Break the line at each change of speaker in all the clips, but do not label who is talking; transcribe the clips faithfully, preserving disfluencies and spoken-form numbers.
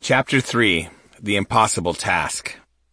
Chapter three. The Impossible Task.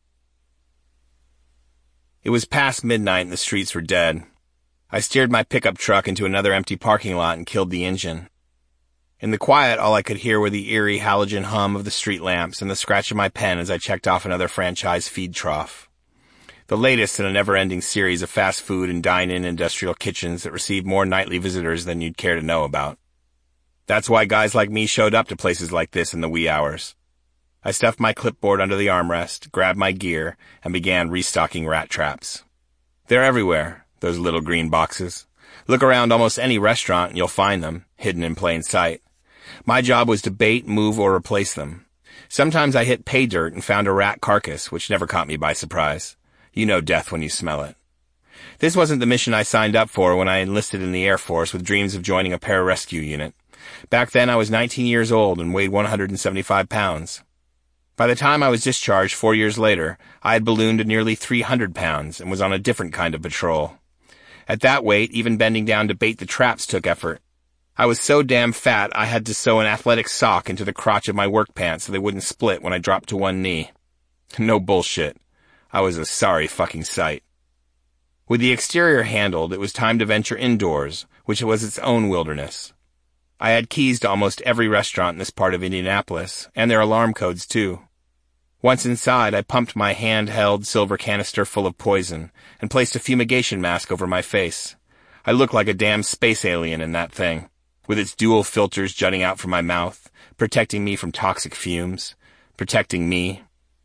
It was past midnight and the streets were dead. I steered my pickup truck into another empty parking lot and killed the engine. In the quiet, all I could hear were the eerie halogen hum of the street lamps and the scratch of my pen as I checked off another franchise feed trough. The latest in a never-ending series of fast food and dine-in industrial kitchens that receive more nightly visitors than you'd care to know about. That's why guys like me showed up to places like this in the wee hours. I stuffed my clipboard under the armrest, grabbed my gear, and began restocking rat traps. They're everywhere, those little green boxes. Look around almost any restaurant and you'll find them, hidden in plain sight. My job was to bait, move, or replace them. Sometimes I hit pay dirt and found a rat carcass, which never caught me by surprise. You know death when you smell it. This wasn't the mission I signed up for when I enlisted in the Air Force with dreams of joining a pararescue unit. Back then I was nineteen years old and weighed one hundred seventy-five pounds. By the time I was discharged four years later, I had ballooned to nearly three hundred pounds and was on a different kind of patrol. At that weight, even bending down to bait the traps took effort. I was so damn fat I had to sew an athletic sock into the crotch of my work pants so they wouldn't split when I dropped to one knee. No bullshit. I was a sorry fucking sight. With the exterior handled, it was time to venture indoors, which was its own wilderness. I had keys to almost every restaurant in this part of Indianapolis, and their alarm codes too. Once inside, I pumped my hand-held silver canister full of poison and placed a fumigation mask over my face. I looked like a damn space alien in that thing, with its dual filters jutting out from my mouth, protecting me from toxic fumes, protecting me.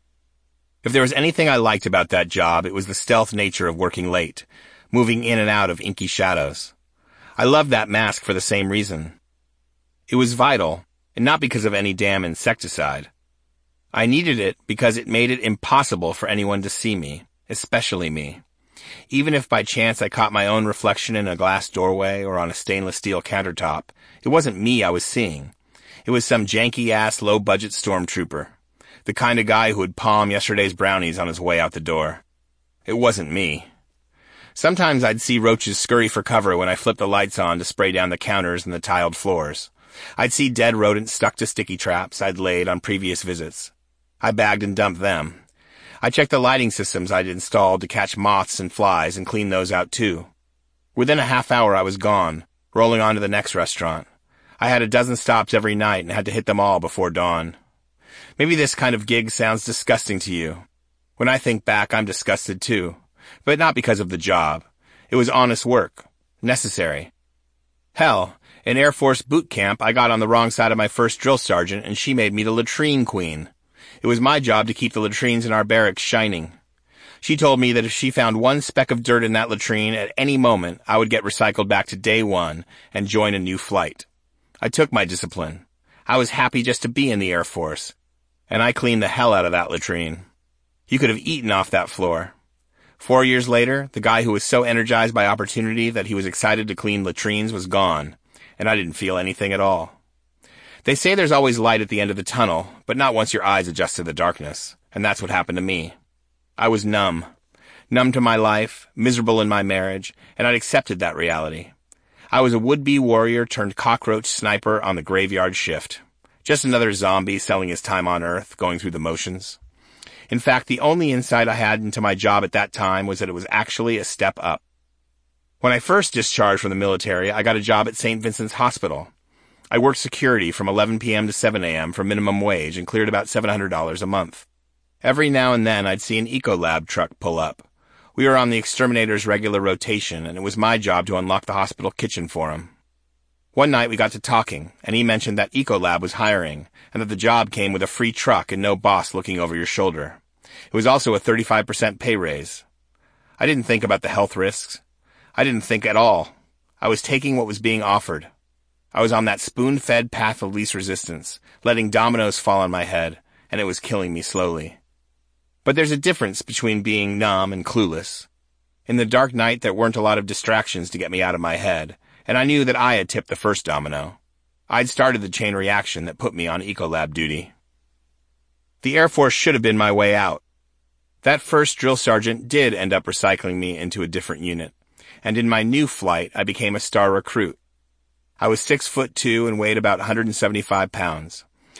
If there was anything I liked about that job, it was the stealth nature of working late, moving in and out of inky shadows. I loved that mask for the same reason. It was vital, and not because of any damn insecticide. I needed it because it made it impossible for anyone to see me, especially me. Even if by chance I caught my own reflection in a glass doorway or on a stainless steel countertop, it wasn't me I was seeing. It was some janky-ass, low-budget stormtrooper. The kind of guy who would palm yesterday's brownies on his way out the door. It wasn't me. Sometimes I'd see roaches scurry for cover when I flipped the lights on to spray down the counters and the tiled floors. I'd see dead rodents stuck to sticky traps I'd laid on previous visits. I bagged and dumped them. I checked the lighting systems I'd installed to catch moths and flies and clean those out too. Within a half hour I was gone, rolling on to the next restaurant. I had a dozen stops every night and had to hit them all before dawn. Maybe this kind of gig sounds disgusting to you. When I think back, I'm disgusted too. But not because of the job. It was honest work. Necessary. Hell, in Air Force boot camp, I got on the wrong side of my first drill sergeant and she made me the latrine queen. It was my job to keep the latrines in our barracks shining. She told me that if she found one speck of dirt in that latrine at any moment, I would get recycled back to day one and join a new flight. I took my discipline. I was happy just to be in the Air Force. And I cleaned the hell out of that latrine. You could have eaten off that floor. Four years later, the guy who was so energized by opportunity that he was excited to clean latrines was gone, and I didn't feel anything at all. They say there's always light at the end of the tunnel, but not once your eyes adjust to the darkness, and that's what happened to me. I was numb. Numb to my life, miserable in my marriage, and I'd accepted that reality. I was a would-be warrior turned cockroach sniper on the graveyard shift. Just another zombie selling his time on Earth, going through the motions. In fact, the only insight I had into my job at that time was that it was actually a step up. When I first discharged from the military, I got a job at Saint Vincent's Hospital. I worked security from eleven p.m. to seven a.m. for minimum wage and cleared about seven hundred dollars a month. Every now and then I'd see an Ecolab truck pull up. We were on the exterminator's regular rotation, and it was my job to unlock the hospital kitchen for him. One night we got to talking, and he mentioned that Ecolab was hiring, and that the job came with a free truck and no boss looking over your shoulder. It was also a thirty-five percent pay raise. I didn't think about the health risks. I didn't think at all. I was taking what was being offered. I was on that spoon-fed path of least resistance, letting dominoes fall on my head, and it was killing me slowly. But there's a difference between being numb and clueless. In the dark night, there weren't a lot of distractions to get me out of my head, and I knew that I had tipped the first domino. I'd started the chain reaction that put me on Ecolab duty. The Air Force should have been my way out. That first drill sergeant did end up recycling me into a different unit, and in my new flight, I became a star recruit. I was six foot two and weighed about one hundred seventy-five pounds.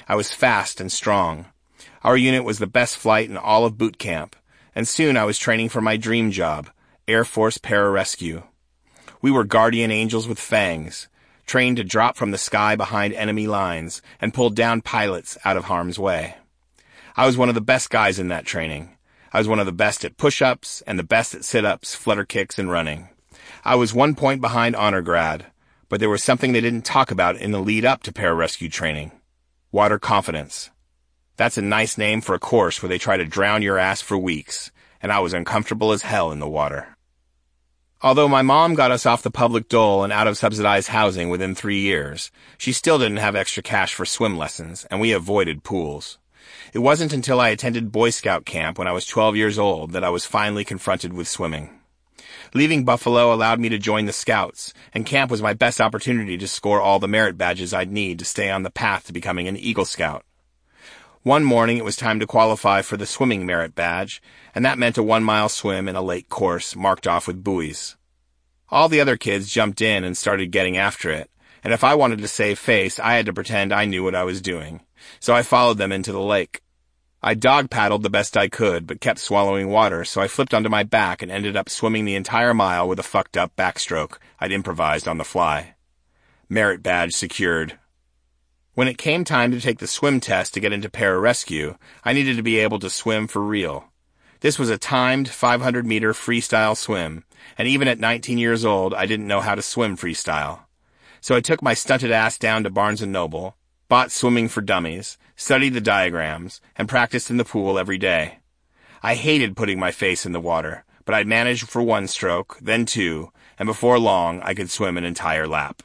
I was fast and strong. Our unit was the best flight in all of boot camp, and soon I was training for my dream job, Air Force Pararescue. We were guardian angels with fangs, trained to drop from the sky behind enemy lines and pull down pilots out of harm's way. I was one of the best guys in that training. I was one of the best at push-ups and the best at sit-ups, flutter kicks, and running. I was one point behind honor grad, but there was something they didn't talk about in the lead-up to pararescue training. Water confidence. That's a nice name for a course where they try to drown your ass for weeks, and I was uncomfortable as hell in the water. Although my mom got us off the public dole and out of subsidized housing within three years, she still didn't have extra cash for swim lessons, and we avoided pools. It wasn't until I attended Boy Scout camp when I was twelve years old that I was finally confronted with swimming. Leaving Buffalo allowed me to join the Scouts, and camp was my best opportunity to score all the merit badges I'd need to stay on the path to becoming an Eagle Scout. One morning it was time to qualify for the swimming merit badge, and that meant a one-mile swim in a lake course marked off with buoys. All the other kids jumped in and started getting after it, and if I wanted to save face, I had to pretend I knew what I was doing. So I followed them into the lake. I dog-paddled the best I could, but kept swallowing water, so I flipped onto my back and ended up swimming the entire mile with a fucked-up backstroke I'd improvised on the fly. Merit badge secured. When it came time to take the swim test to get into pararescue, I needed to be able to swim for real. This was a timed five hundred meter freestyle swim, and even at nineteen years old, I didn't know how to swim freestyle. So I took my stunted ass down to Barnes and Noble, bought Swimming for Dummies, studied the diagrams, and practiced in the pool every day. I hated putting my face in the water, but I'd manage for one stroke, then two, and before long I could swim an entire lap.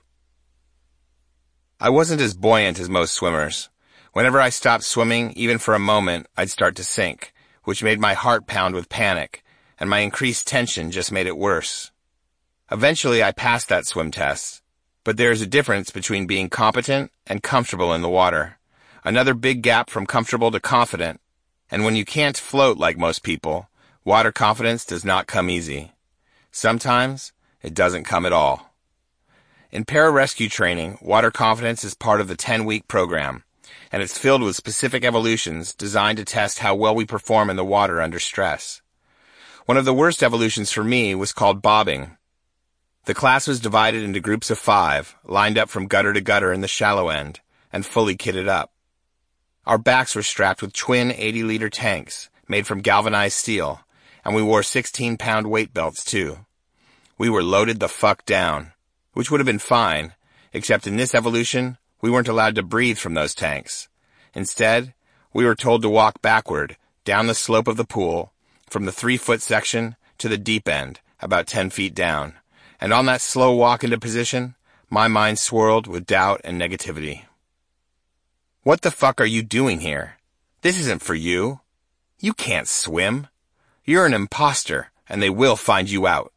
I wasn't as buoyant as most swimmers. Whenever I stopped swimming, even for a moment, I'd start to sink, which made my heart pound with panic, and my increased tension just made it worse. Eventually I passed that swim test, but there's a difference between being competent and comfortable in the water. Another big gap from comfortable to confident, and when you can't float like most people, water confidence does not come easy. Sometimes, it doesn't come at all. In pararescue training, water confidence is part of the ten-week program, and it's filled with specific evolutions designed to test how well we perform in the water under stress. One of the worst evolutions for me was called bobbing. The class was divided into groups of five, lined up from gutter to gutter in the shallow end, and fully kitted up. Our backs were strapped with twin eighty-liter tanks made from galvanized steel, and we wore sixteen pound weight belts too. We were loaded the fuck down, which would have been fine, except in this evolution, we weren't allowed to breathe from those tanks. Instead, we were told to walk backward, down the slope of the pool, from the three-foot section to the deep end, about ten feet down. And on that slow walk into position, my mind swirled with doubt and negativity. What the fuck are you doing here? This isn't for you. You can't swim. You're an imposter, and they will find you out.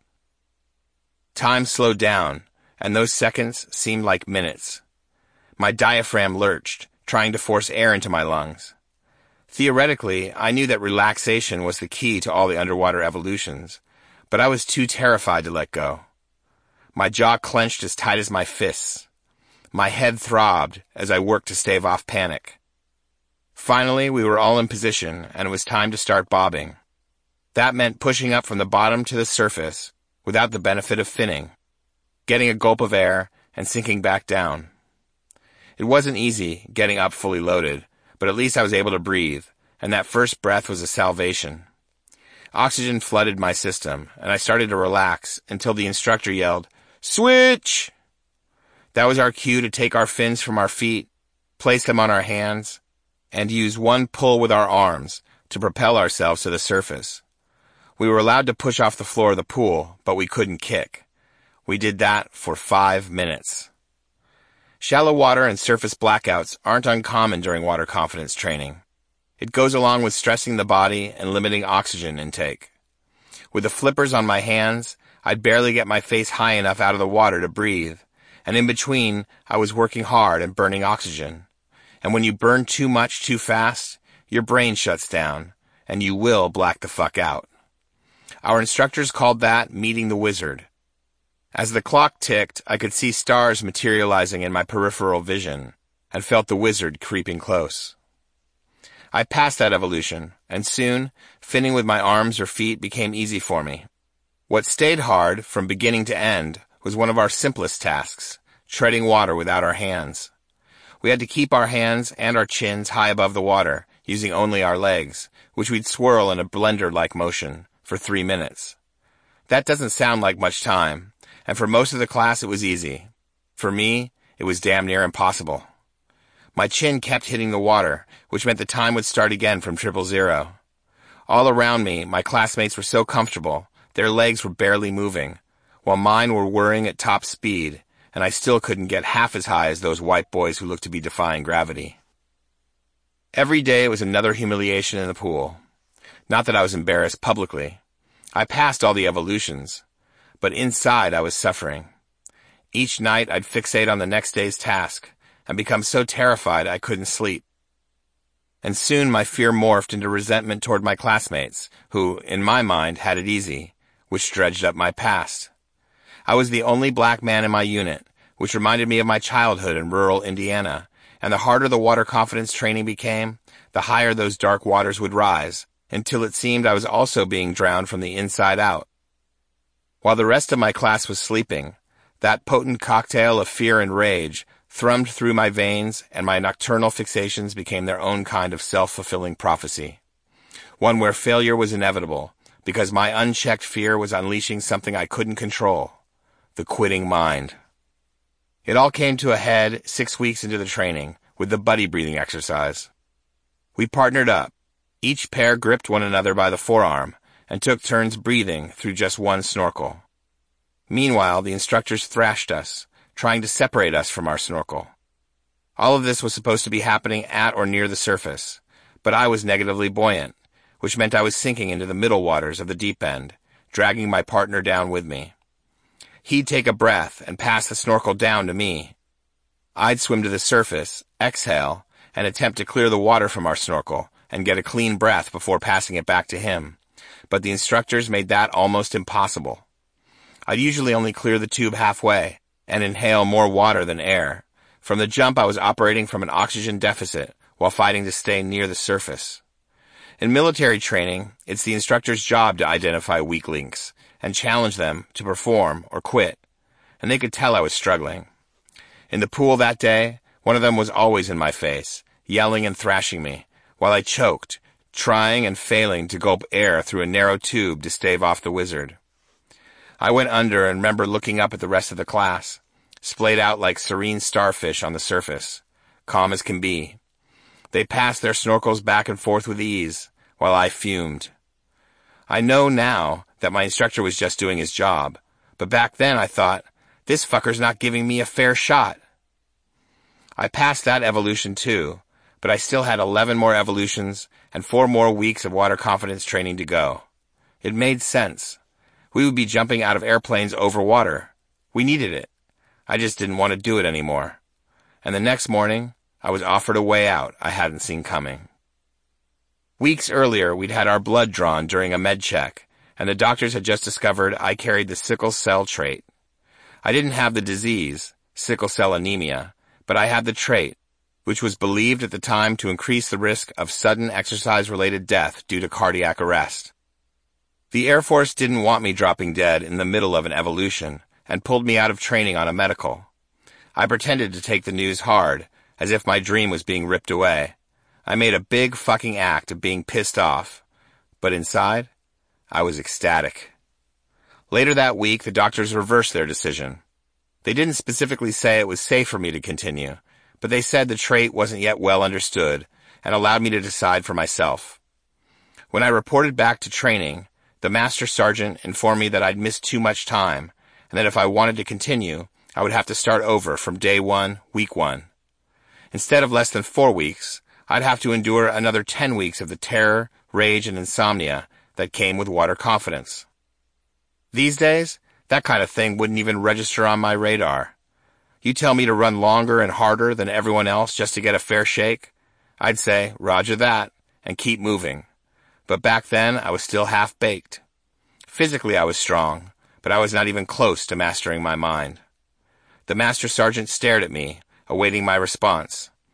Time slowed down, and those seconds seemed like minutes. My diaphragm lurched, trying to force air into my lungs. Theoretically, I knew that relaxation was the key to all the underwater evolutions, but I was too terrified to let go. My jaw clenched as tight as my fists. My head throbbed as I worked to stave off panic. Finally, we were all in position, and it was time to start bobbing. That meant pushing up from the bottom to the surface without the benefit of finning, getting a gulp of air, and sinking back down. It wasn't easy, getting up fully loaded, but at least I was able to breathe, and that first breath was a salvation. Oxygen flooded my system, and I started to relax until the instructor yelled, "Switch!" That was our cue to take our fins from our feet, place them on our hands, and use one pull with our arms to propel ourselves to the surface. We were allowed to push off the floor of the pool, but we couldn't kick. We did that for five minutes. Shallow water and surface blackouts aren't uncommon during water confidence training. It goes along with stressing the body and limiting oxygen intake. With the flippers on my hands, I'd barely get my face high enough out of the water to breathe, and in between, I was working hard and burning oxygen. And when you burn too much too fast, your brain shuts down, and you will black the fuck out. Our instructors called that meeting the wizard. As the clock ticked, I could see stars materializing in my peripheral vision, and felt the wizard creeping close. I passed that evolution, and soon, finning with my arms or feet became easy for me. What stayed hard from beginning to end was one of our simplest tasks, treading water without our hands. We had to keep our hands and our chins high above the water, using only our legs, which we'd swirl in a blender-like motion, for three minutes. That doesn't sound like much time, and for most of the class it was easy. For me, it was damn near impossible. My chin kept hitting the water, which meant the time would start again from triple zero. All around me, my classmates were so comfortable, their legs were barely moving, while mine were whirring at top speed, and I still couldn't get half as high as those white boys who looked to be defying gravity. Every day was another humiliation in the pool. Not that I was embarrassed publicly. I passed all the evolutions, but inside I was suffering. Each night I'd fixate on the next day's task, and become so terrified I couldn't sleep. And soon my fear morphed into resentment toward my classmates, who, in my mind, had it easy, which dredged up my past. I was the only black man in my unit, which reminded me of my childhood in rural Indiana, and the harder the water confidence training became, the higher those dark waters would rise, until it seemed I was also being drowned from the inside out. While the rest of my class was sleeping, that potent cocktail of fear and rage thrummed through my veins, and my nocturnal fixations became their own kind of self-fulfilling prophecy. One where failure was inevitable, because my unchecked fear was unleashing something I couldn't control, the quitting mind. It all came to a head six weeks into the training, with the buddy breathing exercise. We partnered up. Each pair gripped one another by the forearm, and took turns breathing through just one snorkel. Meanwhile, the instructors thrashed us, trying to separate us from our snorkel. All of this was supposed to be happening at or near the surface, but I was negatively buoyant, which meant I was sinking into the middle waters of the deep end, dragging my partner down with me. He'd take a breath and pass the snorkel down to me. I'd swim to the surface, exhale, and attempt to clear the water from our snorkel and get a clean breath before passing it back to him, but the instructors made that almost impossible. I'd usually only clear the tube halfway, and inhale more water than air. From the jump, I was operating from an oxygen deficit while fighting to stay near the surface. In military training, it's the instructor's job to identify weak links and challenge them to perform or quit, and they could tell I was struggling. In the pool that day, one of them was always in my face, yelling and thrashing me, while I choked, trying and failing to gulp air through a narrow tube to stave off the wizard. I went under and remember looking up at the rest of the class, splayed out like serene starfish on the surface, calm as can be. They passed their snorkels back and forth with ease, while I fumed. I know now that my instructor was just doing his job, but back then I thought, this fucker's not giving me a fair shot. I passed that evolution too, but I still had eleven more evolutions and four more weeks of water confidence training to go. It made sense. We would be jumping out of airplanes over water. We needed it. I just didn't want to do it anymore. And the next morning, I was offered a way out I hadn't seen coming. Weeks earlier, we'd had our blood drawn during a med check, and the doctors had just discovered I carried the sickle cell trait. I didn't have the disease, sickle cell anemia, but I had the trait, which was believed at the time to increase the risk of sudden exercise-related death due to cardiac arrest. The Air Force didn't want me dropping dead in the middle of an evolution, and pulled me out of training on a medical. I pretended to take the news hard, as if my dream was being ripped away. I made a big fucking act of being pissed off, but inside, I was ecstatic. Later that week, the doctors reversed their decision. They didn't specifically say it was safe for me to continue, but they said the trait wasn't yet well understood, and allowed me to decide for myself. When I reported back to training, the master sergeant informed me that I'd missed too much time, and that if I wanted to continue, I would have to start over from day one, week one. Instead of less than four weeks, I'd have to endure another ten weeks of the terror, rage, and insomnia that came with water confidence. These days, that kind of thing wouldn't even register on my radar. You tell me to run longer and harder than everyone else just to get a fair shake, I'd say, roger that, and keep moving. But back then, I was still half-baked. Physically, I was strong, but I was not even close to mastering my mind. The master sergeant stared at me, awaiting my response,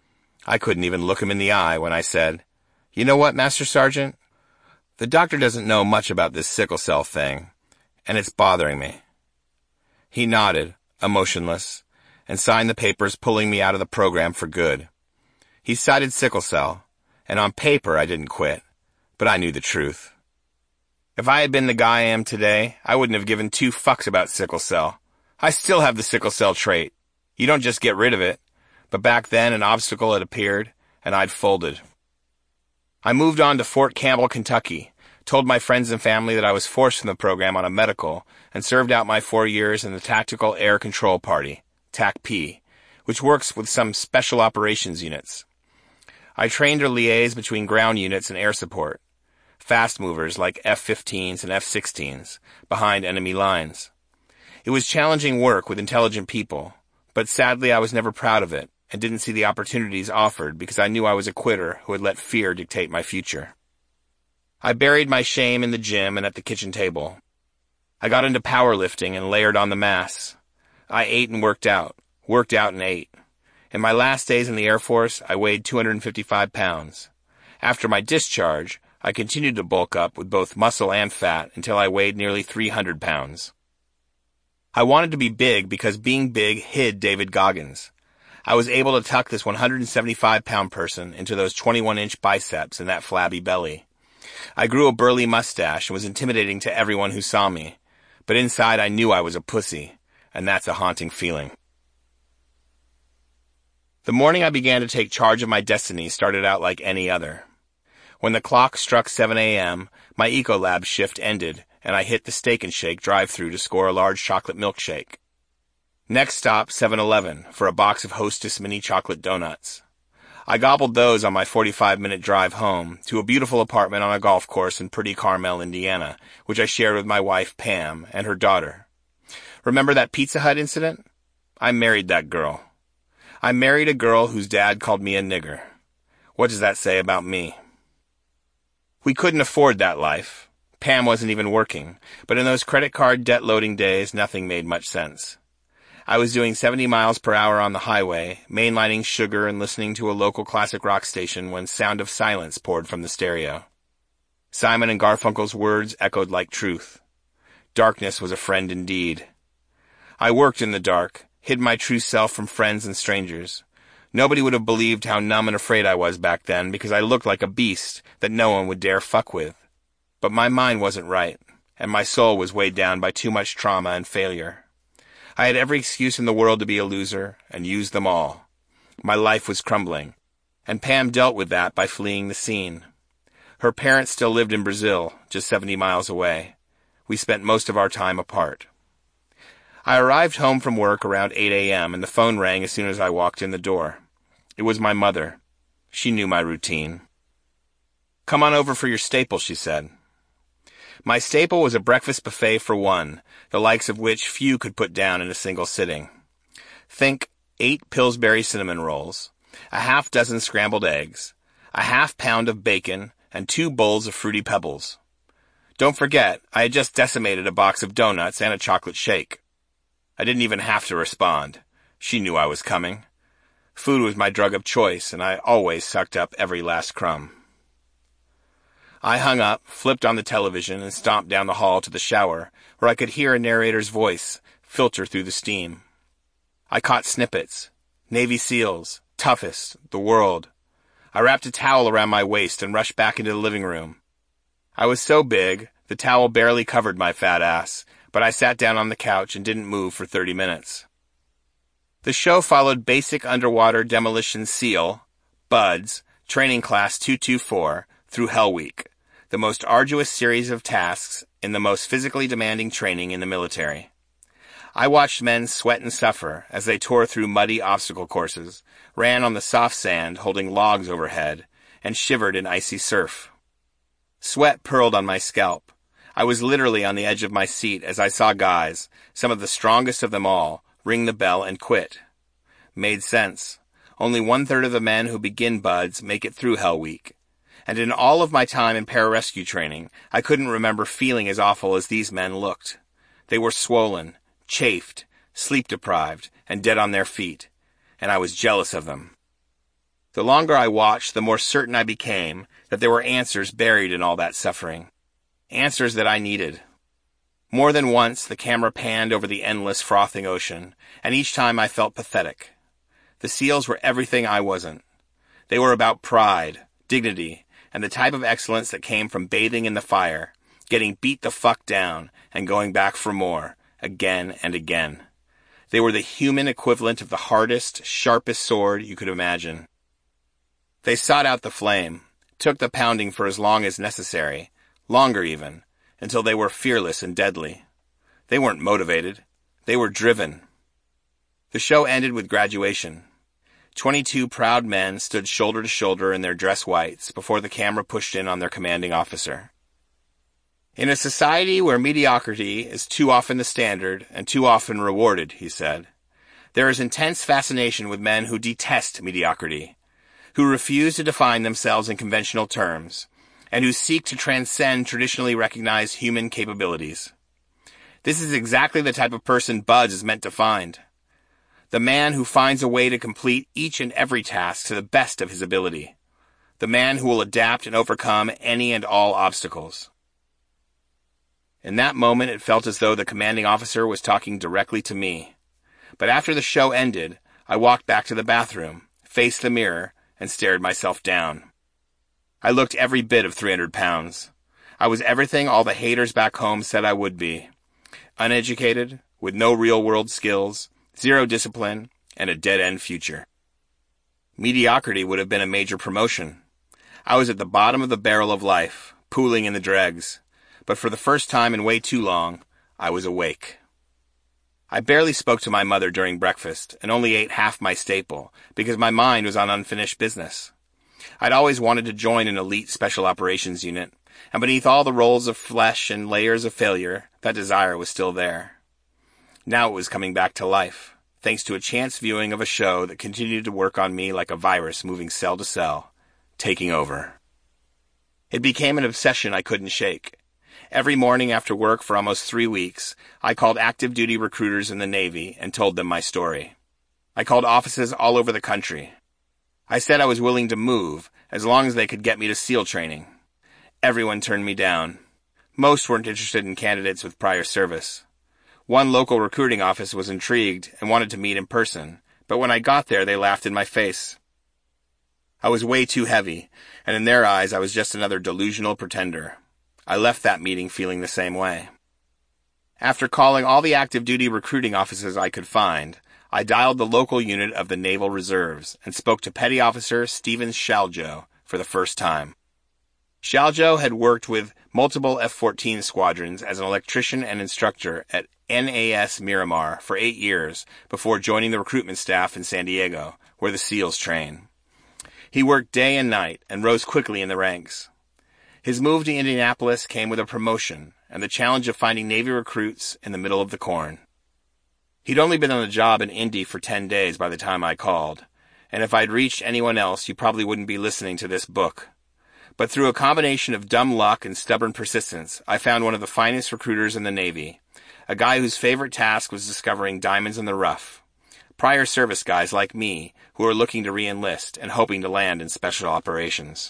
I couldn't even look him in the eye when I said, "You know what, Master Sergeant? The doctor doesn't know much about this sickle cell thing, and it's bothering me." He nodded, emotionless, and signed the papers, pulling me out of the program for good. He cited sickle cell, and on paper I didn't quit, but I knew the truth. If I had been the guy I am today, I wouldn't have given two fucks about sickle cell. I still have the sickle cell trait. You don't just get rid of it, but back then an obstacle had appeared, and I'd folded. I moved on to Fort Campbell, Kentucky, told my friends and family that I was forced from the program on a medical, and served out my four years in the Tactical Air Control Party, T A C P, which works with some special operations units. I trained to liaise between ground units and air support, fast movers like F fifteens and F sixteens, behind enemy lines. It was challenging work with intelligent people, but sadly I was never proud of it, and didn't see the opportunities offered because I knew I was a quitter who had let fear dictate my future. I buried my shame in the gym and at the kitchen table. I got into powerlifting and layered on the mass. I ate and worked out, worked out and ate. In my last days in the Air Force, I weighed two hundred fifty-five pounds. After my discharge, I continued to bulk up with both muscle and fat until I weighed nearly three hundred pounds. I wanted to be big because being big hid David Goggins. I was able to tuck this one hundred seventy-five pound person into those twenty-one inch biceps and that flabby belly. I grew a burly mustache and was intimidating to everyone who saw me, but inside I knew I was a pussy, and that's a haunting feeling. The morning I began to take charge of my destiny started out like any other. When the clock struck seven a.m., my Ecolab shift ended, and I hit the Steak and Shake drive-thru to score a large chocolate milkshake. Next stop, seven eleven, for a box of Hostess mini chocolate donuts. I gobbled those on my forty-five minute drive home to a beautiful apartment on a golf course in pretty Carmel, Indiana, which I shared with my wife, Pam, and her daughter. Remember that Pizza Hut incident? I married that girl. I married a girl whose dad called me a nigger. What does that say about me? We couldn't afford that life. Pam wasn't even working, but in those credit card debt-loading days, nothing made much sense. I was doing seventy miles per hour on the highway, mainlining sugar and listening to a local classic rock station when Sound of Silence poured from the stereo. Simon and Garfunkel's words echoed like truth. Darkness was a friend indeed. I worked in the dark, hid my true self from friends and strangers. Nobody would have believed how numb and afraid I was back then because I looked like a beast that no one would dare fuck with. But my mind wasn't right, and my soul was weighed down by too much trauma and failure. I had every excuse in the world to be a loser, and used them all. My life was crumbling, and Pam dealt with that by fleeing the scene. Her parents still lived in Brazil, just seventy miles away. We spent most of our time apart. I arrived home from work around eight a.m., and the phone rang as soon as I walked in the door. It was my mother. She knew my routine. "Come on over for your staple," she said. My staple was a breakfast buffet for one, the likes of which few could put down in a single sitting. Think eight Pillsbury cinnamon rolls, a half dozen scrambled eggs, a half pound of bacon, and two bowls of Fruity Pebbles. Don't forget, I had just decimated a box of donuts and a chocolate shake. I didn't even have to respond. She knew I was coming. Food was my drug of choice, and I always sucked up every last crumb. I hung up, flipped on the television, and stomped down the hall to the shower, where I could hear a narrator's voice filter through the steam. I caught snippets. Navy SEALs, toughest, the world. I wrapped a towel around my waist and rushed back into the living room. I was so big, the towel barely covered my fat ass, but I sat down on the couch and didn't move for thirty minutes. The show followed Basic Underwater Demolition SEAL, BUDS, Training Class two twenty-four, through Hell Week, the most arduous series of tasks in the most physically demanding training in the military. I watched men sweat and suffer as they tore through muddy obstacle courses, ran on the soft sand holding logs overhead, and shivered in icy surf. Sweat purled on my scalp. I was literally on the edge of my seat as I saw guys, some of the strongest of them all, ring the bell and quit. Made sense. Only one-third of the men who begin BUDS make it through Hell Week. And in all of my time in pararescue training, I couldn't remember feeling as awful as these men looked. They were swollen, chafed, sleep-deprived, and dead on their feet, and I was jealous of them. The longer I watched, the more certain I became that there were answers buried in all that suffering. Answers that I needed. More than once, the camera panned over the endless, frothing ocean, and each time I felt pathetic. The SEALs were everything I wasn't. They were about pride, dignity, and the type of excellence that came from bathing in the fire, getting beat the fuck down, and going back for more, again and again. They were the human equivalent of the hardest, sharpest sword you could imagine. They sought out the flame, took the pounding for as long as necessary, longer even, until they were fearless and deadly. They weren't motivated. They were driven. The show ended with graduation. Twenty-two proud men stood shoulder to shoulder in their dress whites before the camera pushed in on their commanding officer. In a society where mediocrity is too often the standard and too often rewarded, he said, there is intense fascination with men who detest mediocrity, who refuse to define themselves in conventional terms, and who seek to transcend traditionally recognized human capabilities. This is exactly the type of person Buds is meant to find. The man who finds a way to complete each and every task to the best of his ability. The man who will adapt and overcome any and all obstacles. In that moment, it felt as though the commanding officer was talking directly to me. But after the show ended, I walked back to the bathroom, faced the mirror, and stared myself down. I looked every bit of three hundred pounds. I was everything all the haters back home said I would be. Uneducated, with no real-world skills, zero discipline, and a dead-end future. Mediocrity would have been a major promotion. I was at the bottom of the barrel of life, pooling in the dregs. But for the first time in way too long, I was awake. I barely spoke to my mother during breakfast, and only ate half my staple, because my mind was on unfinished business. I'd always wanted to join an elite special operations unit, and beneath all the rolls of flesh and layers of failure, that desire was still there. Now it was coming back to life, thanks to a chance viewing of a show that continued to work on me like a virus moving cell to cell, taking over. It became an obsession I couldn't shake. Every morning after work for almost three weeks, I called active duty recruiters in the Navy and told them my story. I called offices all over the country. I said I was willing to move, as long as they could get me to SEAL training. Everyone turned me down. Most weren't interested in candidates with prior service. One local recruiting office was intrigued and wanted to meet in person, but when I got there they laughed in my face. I was way too heavy, and in their eyes I was just another delusional pretender. I left that meeting feeling the same way. After calling all the active duty recruiting offices I could find, I dialed the local unit of the Naval Reserves and spoke to Petty Officer Stephen Shaljo for the first time. Shaljo had worked with multiple F fourteen squadrons as an electrician and instructor at N A S Miramar for eight years before joining the recruitment staff in San Diego, where the SEALs train. He worked day and night and rose quickly in the ranks. His move to Indianapolis came with a promotion and the challenge of finding Navy recruits in the middle of the corn. He'd only been on the job in Indy for ten days by the time I called, and if I'd reached anyone else, you probably wouldn't be listening to this book. But through a combination of dumb luck and stubborn persistence, I found one of the finest recruiters in the Navy, a guy whose favorite task was discovering diamonds in the rough. Prior service guys like me who were looking to re-enlist and hoping to land in special operations.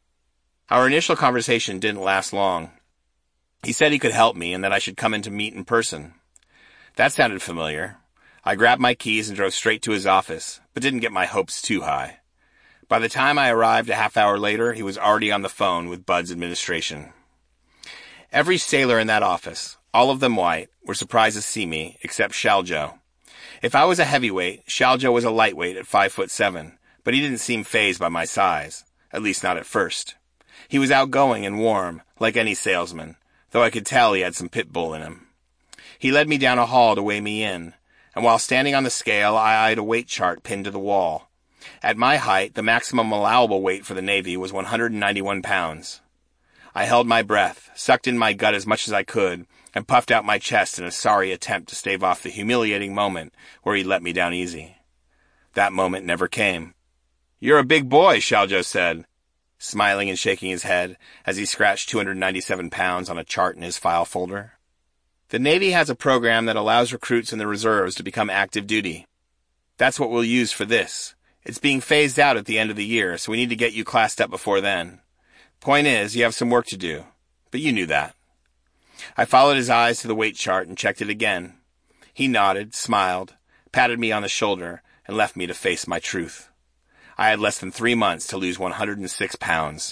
Our initial conversation didn't last long. He said he could help me and that I should come in to meet in person. That sounded familiar. I grabbed my keys and drove straight to his office, but didn't get my hopes too high. By the time I arrived a half hour later, he was already on the phone with Bud's administration. Every sailor in that office, all of them white, were surprised to see me, except Shaljo. If I was a heavyweight, Shaljo was a lightweight at five foot seven, but he didn't seem fazed by my size, at least not at first. He was outgoing and warm, like any salesman, though I could tell he had some pit bull in him. He led me down a hall to weigh me in, and while standing on the scale, I eyed a weight chart pinned to the wall. At my height, the maximum allowable weight for the Navy was one hundred ninety-one pounds. I held my breath, sucked in my gut as much as I could, and puffed out my chest in a sorry attempt to stave off the humiliating moment where he let me down easy. That moment never came. "You're a big boy," Shaljo said, smiling and shaking his head as he scratched two hundred ninety-seven pounds on a chart in his file folder. The Navy has a program that allows recruits in the reserves to become active duty. That's what we'll use for this. It's being phased out at the end of the year, so we need to get you classed up before then. Point is, you have some work to do. But you knew that. I followed his eyes to the weight chart and checked it again. He nodded, smiled, patted me on the shoulder, and left me to face my truth. I had less than three months to lose one hundred six pounds.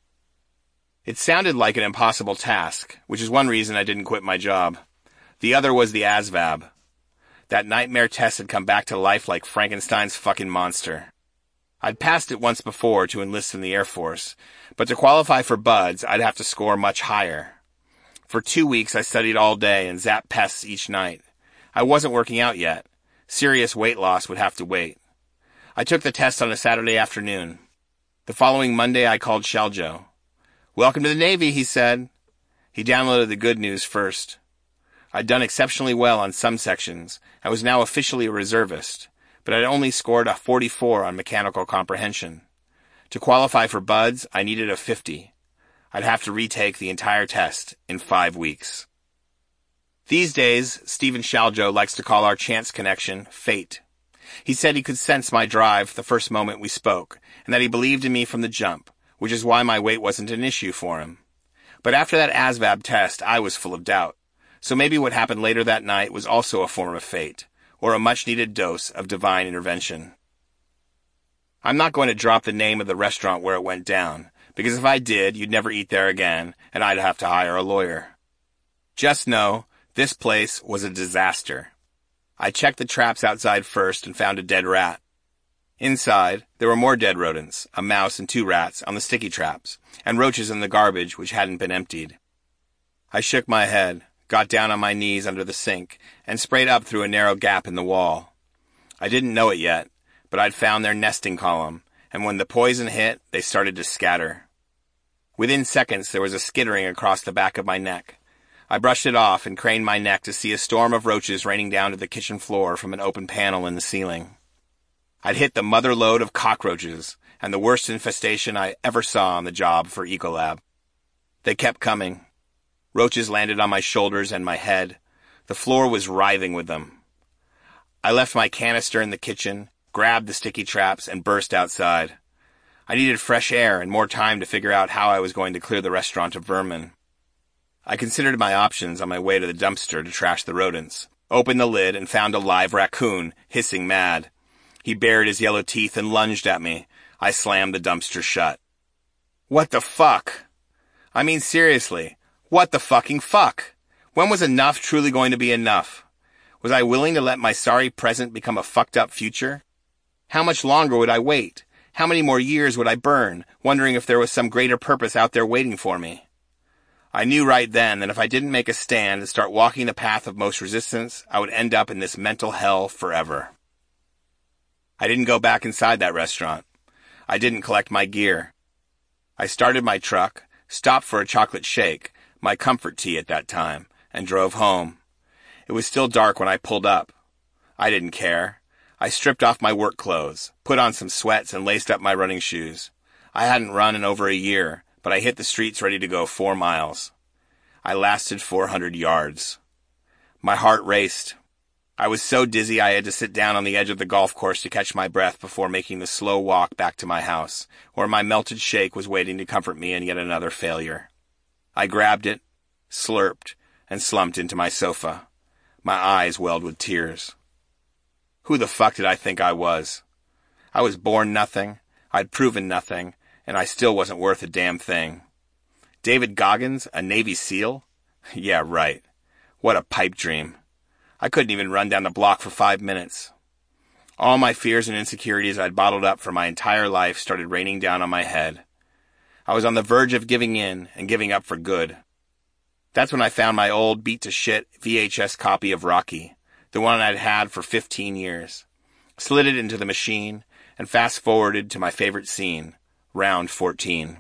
It sounded like an impossible task, which is one reason I didn't quit my job. The other was the A S V A B. That nightmare test had come back to life like Frankenstein's fucking monster. I'd passed it once before to enlist in the Air Force, but to qualify for B U D S, I'd have to score much higher. For two weeks, I studied all day and zapped pests each night. I wasn't working out yet. Serious weight loss would have to wait. I took the test on a Saturday afternoon. The following Monday, I called Shaljo. "Welcome to the Navy," he said. He downloaded the good news first. I'd done exceptionally well on some sections. I was now officially a reservist, but I'd only scored a forty-four on mechanical comprehension. To qualify for B U D S, I needed a fifty. I'd have to retake the entire test in five weeks. These days, Stephen Shaljo likes to call our chance connection fate. He said he could sense my drive the first moment we spoke, and that he believed in me from the jump, which is why my weight wasn't an issue for him. But after that A S V A B test, I was full of doubt. So maybe what happened later that night was also a form of fate, or a much-needed dose of divine intervention. I'm not going to drop the name of the restaurant where it went down, because if I did, you'd never eat there again, and I'd have to hire a lawyer. Just know, this place was a disaster. I checked the traps outside first and found a dead rat. Inside, there were more dead rodents, a mouse and two rats on the sticky traps, and roaches in the garbage which hadn't been emptied. I shook my head, got down on my knees under the sink, and sprayed up through a narrow gap in the wall. I didn't know it yet, but I'd found their nesting column, and when the poison hit, they started to scatter. Within seconds, there was a skittering across the back of my neck. I brushed it off and craned my neck to see a storm of roaches raining down to the kitchen floor from an open panel in the ceiling. I'd hit the mother lode of cockroaches, and the worst infestation I ever saw on the job for Ecolab. They kept coming. Roaches landed on my shoulders and my head. The floor was writhing with them. I left my canister in the kitchen, grabbed the sticky traps, and burst outside. I needed fresh air and more time to figure out how I was going to clear the restaurant of vermin. I considered my options on my way to the dumpster to trash the rodents, opened the lid, and found a live raccoon, hissing mad. He bared his yellow teeth and lunged at me. I slammed the dumpster shut. What the fuck? I mean, seriously, what the fucking fuck? When was enough truly going to be enough? Was I willing to let my sorry present become a fucked up future? How much longer would I wait? How many more years would I burn, wondering if there was some greater purpose out there waiting for me? I knew right then that if I didn't make a stand and start walking the path of most resistance, I would end up in this mental hell forever. I didn't go back inside that restaurant. I didn't collect my gear. I started my truck, stopped for a chocolate shake, my comfort tea at that time, and drove home. It was still dark when I pulled up. I didn't care. I stripped off my work clothes, put on some sweats, and laced up my running shoes. I hadn't run in over a year, but I hit the streets ready to go four miles. I lasted four hundred yards. My heart raced. I was so dizzy I had to sit down on the edge of the golf course to catch my breath before making the slow walk back to my house, where my melted shake was waiting to comfort me in yet another failure. I grabbed it, slurped, and slumped into my sofa. My eyes welled with tears. Who the fuck did I think I was? I was born nothing, I'd proven nothing, and I still wasn't worth a damn thing. David Goggins, a Navy SEAL? Yeah, right. What a pipe dream. I couldn't even run down the block for five minutes. All my fears and insecurities I'd bottled up for my entire life started raining down on my head. I was on the verge of giving in and giving up for good. That's when I found my old beat-to-shit V H S copy of Rocky, the one I'd had for fifteen years, slid it into the machine, and fast-forwarded to my favorite scene, round fourteen.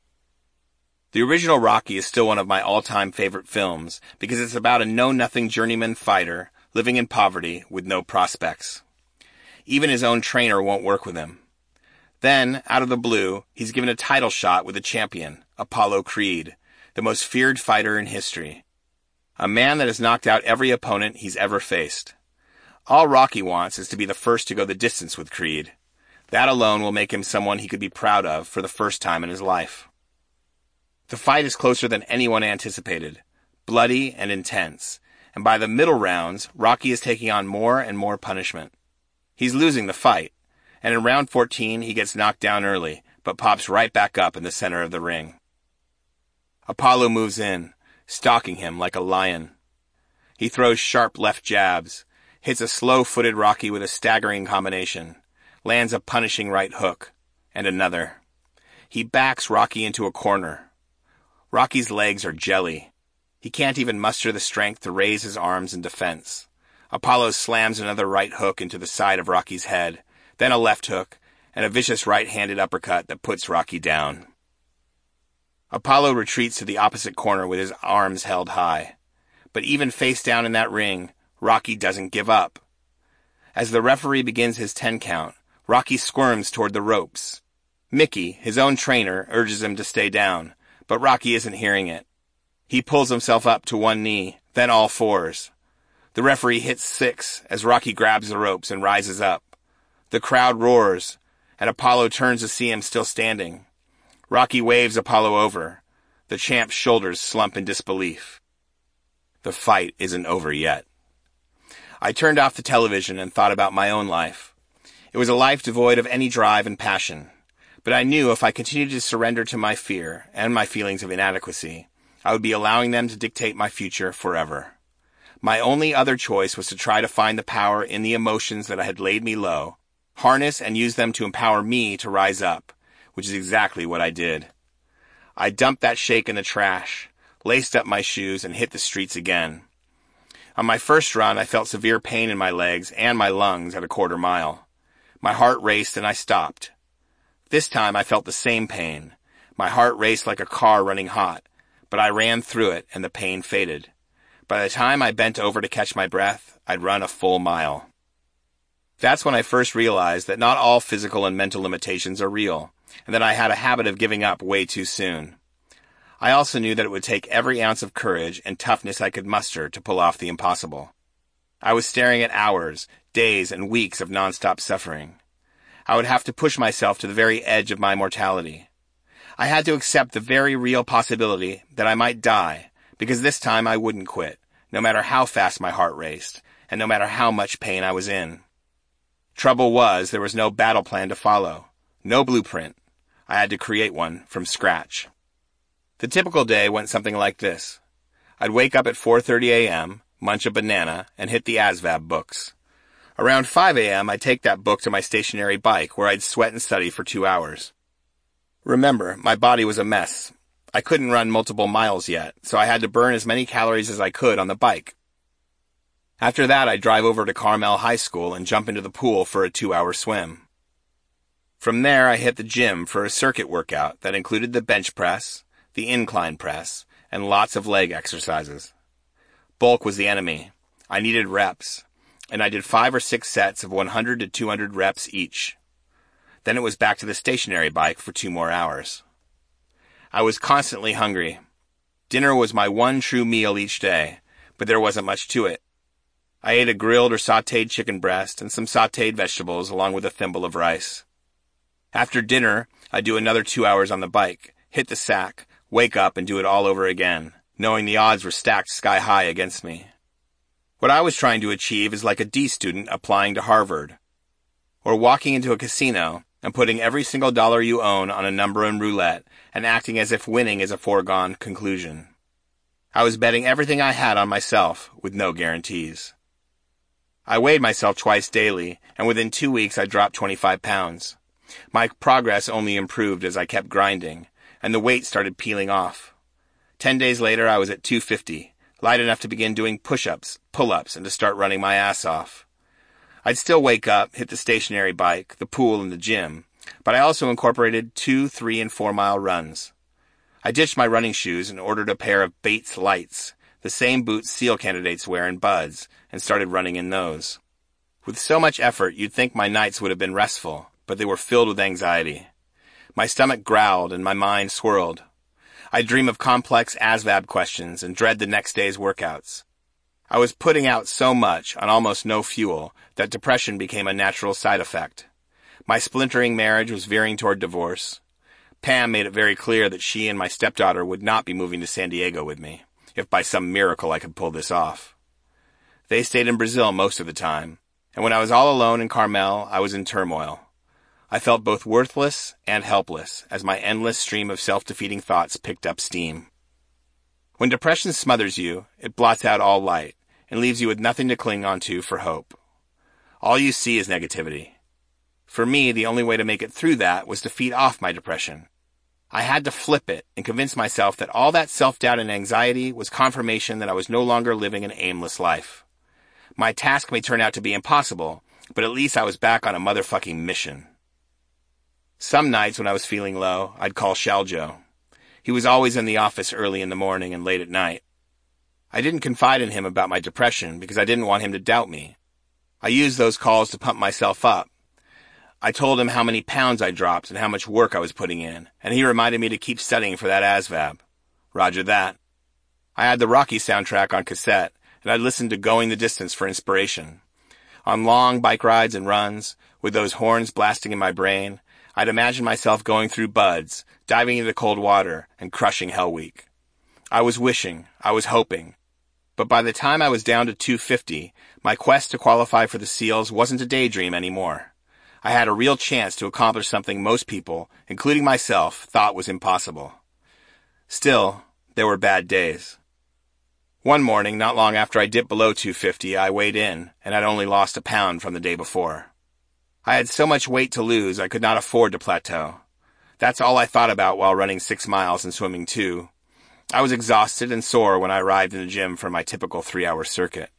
The original Rocky is still one of my all-time favorite films because it's about a know-nothing journeyman fighter living in poverty with no prospects. Even his own trainer won't work with him. Then, out of the blue, he's given a title shot with a champion, Apollo Creed, the most feared fighter in history. A man that has knocked out every opponent he's ever faced. All Rocky wants is to be the first to go the distance with Creed. That alone will make him someone he could be proud of for the first time in his life. The fight is closer than anyone anticipated, bloody and intense, and by the middle rounds, Rocky is taking on more and more punishment. He's losing the fight, and in round fourteen he gets knocked down early, but pops right back up in the center of the ring. Apollo moves in, stalking him like a lion. He throws sharp left jabs, hits a slow-footed Rocky with a staggering combination, lands a punishing right hook, and another. He backs Rocky into a corner. Rocky's legs are jelly. He can't even muster the strength to raise his arms in defense. Apollo slams another right hook into the side of Rocky's head, then a left hook, and a vicious right-handed uppercut that puts Rocky down. Apollo retreats to the opposite corner with his arms held high. But even face down in that ring, Rocky doesn't give up. As the referee begins his ten count, Rocky squirms toward the ropes. Mickey, his own trainer, urges him to stay down, but Rocky isn't hearing it. He pulls himself up to one knee, then all fours. The referee hits six as Rocky grabs the ropes and rises up. The crowd roars, and Apollo turns to see him still standing. Rocky waves Apollo over. The champ's shoulders slump in disbelief. The fight isn't over yet. I turned off the television and thought about my own life. It was a life devoid of any drive and passion, but I knew if I continued to surrender to my fear and my feelings of inadequacy, I would be allowing them to dictate my future forever. My only other choice was to try to find the power in the emotions that had laid me low, harness and use them to empower me to rise up, which is exactly what I did. I dumped that shake in the trash, laced up my shoes, and hit the streets again. On my first run, I felt severe pain in my legs and my lungs at a quarter mile. My heart raced and I stopped. This time I felt the same pain. My heart raced like a car running hot, but I ran through it and the pain faded. By the time I bent over to catch my breath, I'd run a full mile. That's when I first realized that not all physical and mental limitations are real, and that I had a habit of giving up way too soon. I also knew that it would take every ounce of courage and toughness I could muster to pull off the impossible. I was staring at hours, days, and weeks of nonstop suffering. I would have to push myself to the very edge of my mortality. I had to accept the very real possibility that I might die, because this time I wouldn't quit, no matter how fast my heart raced, and no matter how much pain I was in. Trouble was, there was no battle plan to follow, no blueprint. I had to create one from scratch. The typical day went something like this. I'd wake up at four thirty a.m., munch a banana, and hit the A S V A B books. Around five a.m., I'd take that book to my stationary bike, where I'd sweat and study for two hours. Remember, my body was a mess. I couldn't run multiple miles yet, so I had to burn as many calories as I could on the bike. After that, I'd drive over to Carmel High School and jump into the pool for a two-hour swim. From there, I hit the gym for a circuit workout that included the bench press, the incline press, and lots of leg exercises. Bulk was the enemy. I needed reps, and I did five or six sets of one hundred to two hundred reps each. Then it was back to the stationary bike for two more hours. I was constantly hungry. Dinner was my one true meal each day, but there wasn't much to it. I ate a grilled or sautéed chicken breast and some sautéed vegetables along with a thimble of rice. After dinner, I'd do another two hours on the bike, hit the sack, wake up and do it all over again, knowing the odds were stacked sky high against me. What I was trying to achieve is like a D student applying to Harvard, or walking into a casino and putting every single dollar you own on a number in roulette and acting as if winning is a foregone conclusion. I was betting everything I had on myself with no guarantees. I weighed myself twice daily, and within two weeks I dropped twenty-five pounds. My progress only improved as I kept grinding, and the weight started peeling off. Ten days later, I was at two fifty, light enough to begin doing push-ups, pull-ups, and to start running my ass off. I'd still wake up, hit the stationary bike, the pool, and the gym, but I also incorporated two, three, and four-mile runs. I ditched my running shoes and ordered a pair of Bates Lights, the same boots SEAL candidates wear in Buds, and started running in those. With so much effort, you'd think my nights would have been restful, but they were filled with anxiety. My stomach growled and my mind swirled. I'd dream of complex A S V A B questions and dread the next day's workouts. I was putting out so much on almost no fuel that depression became a natural side effect. My splintering marriage was veering toward divorce. Pam made it very clear that she and my stepdaughter would not be moving to San Diego with me, if by some miracle I could pull this off. They stayed in Brazil most of the time, and when I was all alone in Carmel, I was in turmoil. I felt both worthless and helpless as my endless stream of self-defeating thoughts picked up steam. When depression smothers you, it blots out all light and leaves you with nothing to cling onto for hope. All you see is negativity. For me, the only way to make it through that was to feed off my depression. I had to flip it and convince myself that all that self-doubt and anxiety was confirmation that I was no longer living an aimless life. My task may turn out to be impossible, but at least I was back on a motherfucking mission. Some nights when I was feeling low, I'd call Shaljo. He was always in the office early in the morning and late at night. I didn't confide in him about my depression because I didn't want him to doubt me. I used those calls to pump myself up. I told him how many pounds I dropped and how much work I was putting in, and he reminded me to keep studying for that A S V A B. Roger that. I had the Rocky soundtrack on cassette, and I'd listen to Going the Distance for inspiration. On long bike rides and runs, with those horns blasting in my brain, I'd imagine myself going through buds, diving into cold water, and crushing Hell Week. I was wishing, I was hoping. But by the time I was down to two fifty, my quest to qualify for the SEALs wasn't a daydream anymore. I had a real chance to accomplish something most people, including myself, thought was impossible. Still, there were bad days. One morning, not long after I dipped below two fifty, I weighed in, and I'd only lost a pound from the day before. I had so much weight to lose I could not afford to plateau. That's all I thought about while running six miles and swimming two. I was exhausted and sore when I arrived in the gym for my typical three-hour circuit.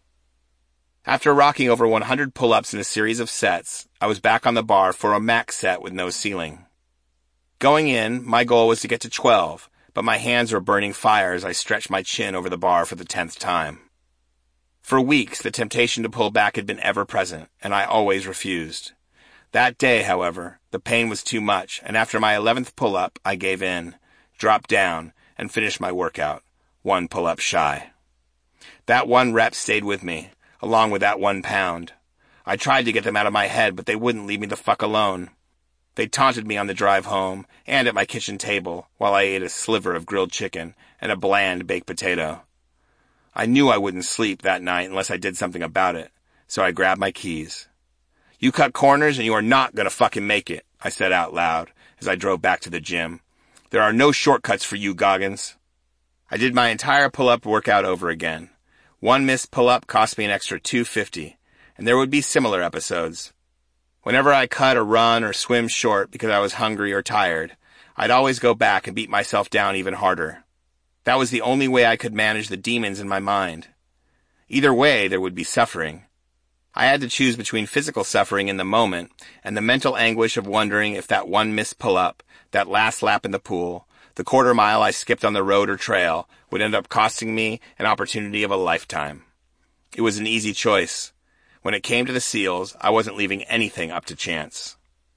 After rocking over one hundred pull-ups in a series of sets, I was back on the bar for a max set with no ceiling. Going in, my goal was to get to twelve, but my hands were burning fire as I stretched my chin over the bar for the tenth time. For weeks, the temptation to pull back had been ever-present, and I always refused. That day, however, the pain was too much, and after my eleventh pull-up, I gave in, dropped down, and finished my workout, one pull-up shy. That one rep stayed with me, along with that one pound. I tried to get them out of my head, but they wouldn't leave me the fuck alone. They taunted me on the drive home, and at my kitchen table, while I ate a sliver of grilled chicken and a bland baked potato. I knew I wouldn't sleep that night unless I did something about it, so I grabbed my keys. "You cut corners and you are not gonna fucking make it," I said out loud as I drove back to the gym. "There are no shortcuts for you, Goggins." I did my entire pull-up workout over again. One missed pull-up cost me an extra two fifty, and there would be similar episodes. Whenever I cut or run or swim short because I was hungry or tired, I'd always go back and beat myself down even harder. That was the only way I could manage the demons in my mind. Either way, there would be suffering. I had to choose between physical suffering in the moment and the mental anguish of wondering if that one missed pull-up, that last lap in the pool, the quarter mile I skipped on the road or trail, would end up costing me an opportunity of a lifetime. It was an easy choice. When it came to the SEALs, I wasn't leaving anything up to chance.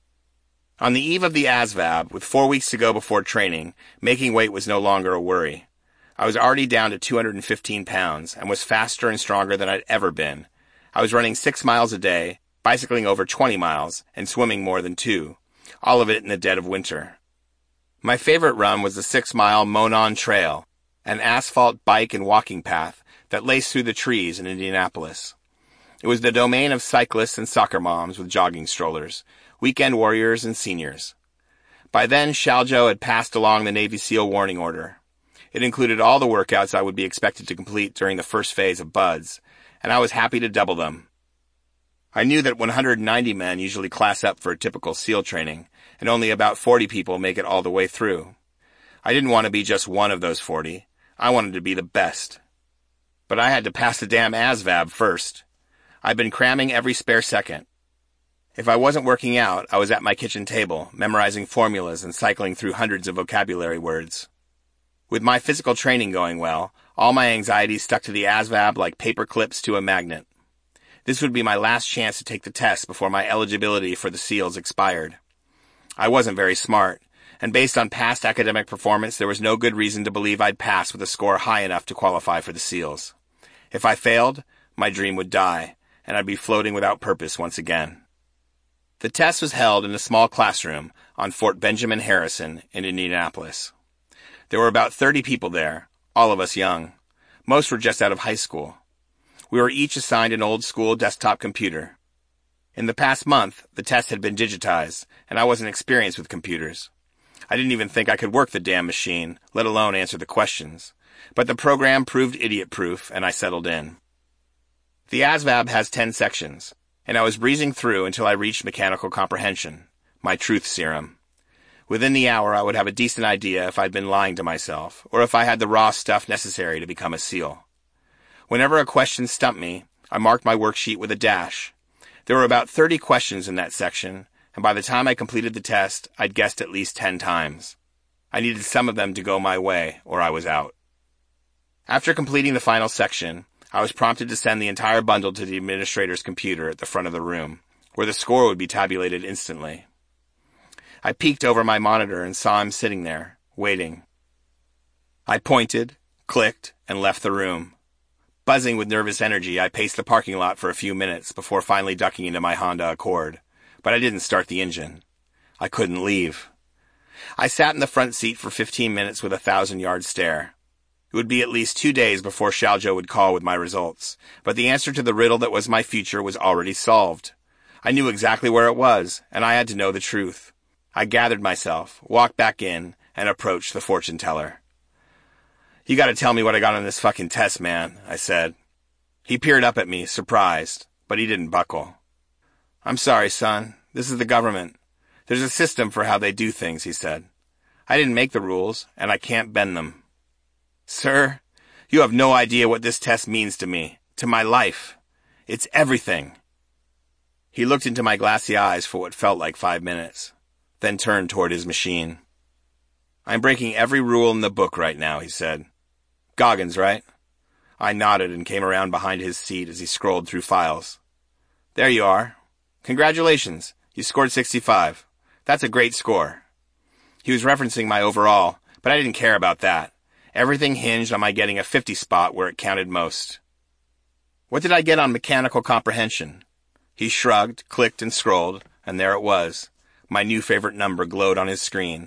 On the eve of the A S V A B, with four weeks to go before training, making weight was no longer a worry. I was already down to two hundred fifteen pounds and was faster and stronger than I'd ever been. I was running six miles a day, bicycling over twenty miles, and swimming more than two, all of it in the dead of winter. My favorite run was the six-mile Monon Trail, an asphalt bike and walking path that laced through the trees in Indianapolis. It was the domain of cyclists and soccer moms with jogging strollers, weekend warriors and seniors. By then, Shaljo had passed along the Navy SEAL warning order. It included all the workouts I would be expected to complete during the first phase of BUDS, and I was happy to double them. I knew that one hundred ninety men usually class up for a typical SEAL training, and only about forty people make it all the way through. I didn't want to be just one of those forty. I wanted to be the best. But I had to pass the damn A S V A B first. I'd been cramming every spare second. If I wasn't working out, I was at my kitchen table, memorizing formulas and cycling through hundreds of vocabulary words. With my physical training going well, all my anxiety stuck to the A S V A B like paper clips to a magnet. This would be my last chance to take the test before my eligibility for the SEALs expired. I wasn't very smart, and based on past academic performance, there was no good reason to believe I'd pass with a score high enough to qualify for the SEALs. If I failed, my dream would die, and I'd be floating without purpose once again. The test was held in a small classroom on Fort Benjamin Harrison in Indianapolis. There were about thirty people there, all of us young. Most were just out of high school. We were each assigned an old-school desktop computer. In the past month, the test had been digitized, and I wasn't experienced with computers. I didn't even think I could work the damn machine, let alone answer the questions. But the program proved idiot-proof, and I settled in. The A S V A B has ten sections, and I was breezing through until I reached mechanical comprehension, my truth serum. Within the hour, I would have a decent idea if I'd been lying to myself, or if I had the raw stuff necessary to become a SEAL. Whenever a question stumped me, I marked my worksheet with a dash. There were about thirty questions in that section, and by the time I completed the test, I'd guessed at least ten times. I needed some of them to go my way, or I was out. After completing the final section, I was prompted to send the entire bundle to the administrator's computer at the front of the room, where the score would be tabulated instantly. I peeked over my monitor and saw him sitting there, waiting. I pointed, clicked, and left the room. Buzzing with nervous energy, I paced the parking lot for a few minutes before finally ducking into my Honda Accord, but I didn't start the engine. I couldn't leave. I sat in the front seat for fifteen minutes with a thousand-yard stare. It would be at least two days before Xiaozhou would call with my results, but the answer to the riddle that was my future was already solved. I knew exactly where it was, and I had to know the truth. I gathered myself, walked back in, and approached the fortune teller. "You gotta tell me what I got on this fucking test, man," I said. He peered up at me, surprised, but he didn't buckle. "I'm sorry, son. This is the government. There's a system for how they do things," he said. "I didn't make the rules, and I can't bend them." "Sir, you have no idea what this test means to me, to my life. It's everything." He looked into my glassy eyes for what felt like five minutes, then turned toward his machine. "I'm breaking every rule in the book right now," he said. "Goggins, right?" I nodded and came around behind his seat as he scrolled through files. "There you are. Congratulations, you scored sixty-five. That's a great score." He was referencing my overall, but I didn't care about that. Everything hinged on my getting a fifty spot where it counted most. "What did I get on mechanical comprehension?" He shrugged, clicked, and scrolled, and there it was. My new favorite number glowed on his screen.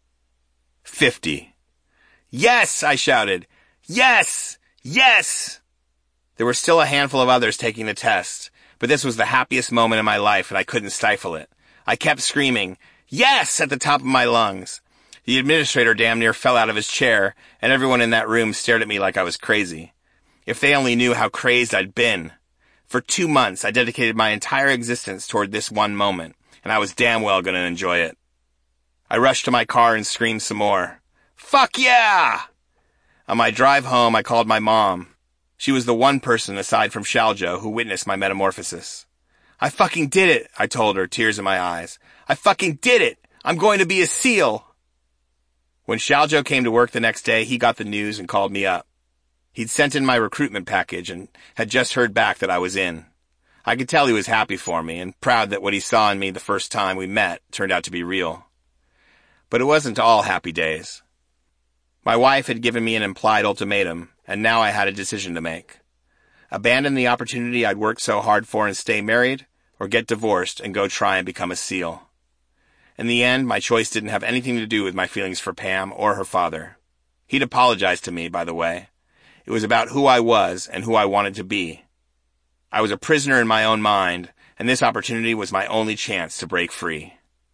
Fifty. "Yes!" I shouted. "Yes! Yes!" There were still a handful of others taking the test, but this was the happiest moment in my life, and I couldn't stifle it. I kept screaming, "Yes!" at the top of my lungs. The administrator damn near fell out of his chair, and everyone in that room stared at me like I was crazy. If they only knew how crazed I'd been. For two months, I dedicated my entire existence toward this one moment, and I was damn well going to enjoy it. I rushed to my car and screamed some more. "Fuck yeah!" On my drive home, I called my mom. She was the one person, aside from Xiaozhou, who witnessed my metamorphosis. "I fucking did it," I told her, tears in my eyes. "I fucking did it! I'm going to be a SEAL!" When Xiaozhou came to work the next day, he got the news and called me up. He'd sent in my recruitment package and had just heard back that I was in. I could tell he was happy for me and proud that what he saw in me the first time we met turned out to be real. But it wasn't all happy days. My wife had given me an implied ultimatum, and now I had a decision to make. Abandon the opportunity I'd worked so hard for and stay married, or get divorced and go try and become a SEAL. In the end, my choice didn't have anything to do with my feelings for Pam or her father. He'd apologized to me, by the way. It was about who I was and who I wanted to be. I was a prisoner in my own mind, and this opportunity was my only chance to break free.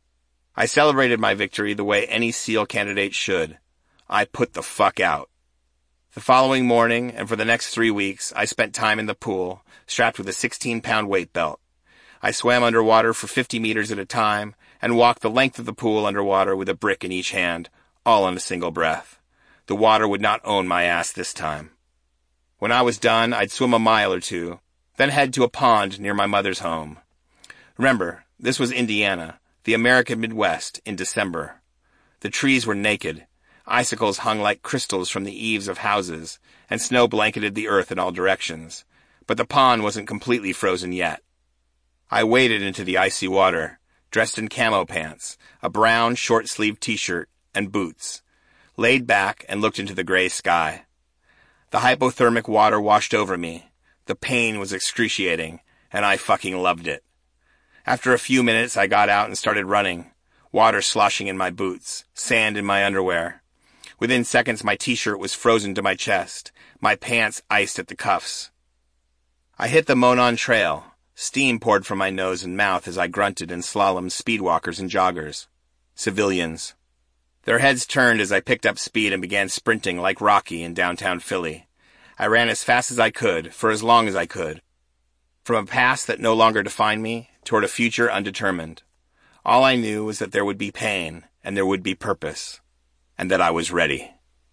I celebrated my victory the way any SEAL candidate should. I put the fuck out. The following morning, and for the next three weeks, I spent time in the pool, strapped with a sixteen-pound weight belt. I swam underwater for fifty meters at a time, and walked the length of the pool underwater with a brick in each hand, all in a single breath. The water would not own my ass this time. When I was done, I'd swim a mile or two, then head to a pond near my mother's home. Remember, this was Indiana, the American Midwest, in December. The trees were naked. Icicles hung like crystals from the eaves of houses, and snow blanketed the earth in all directions. But the pond wasn't completely frozen yet. I waded into the icy water, dressed in camo pants, a brown short-sleeved t-shirt, and boots, laid back and looked into the gray sky. The hypothermic water washed over me. The pain was excruciating, and I fucking loved it. After a few minutes, I got out and started running, water sloshing in my boots, sand in my underwear. Within seconds, my t-shirt was frozen to my chest, my pants iced at the cuffs. I hit the Monon Trail. Steam poured from my nose and mouth as I grunted and slalomed speedwalkers and joggers. Civilians. Their heads turned as I picked up speed and began sprinting like Rocky in downtown Philly. I ran as fast as I could, for as long as I could. From a past that no longer defined me, toward a future undetermined. All I knew was that there would be pain, and there would be purpose, and that I was ready.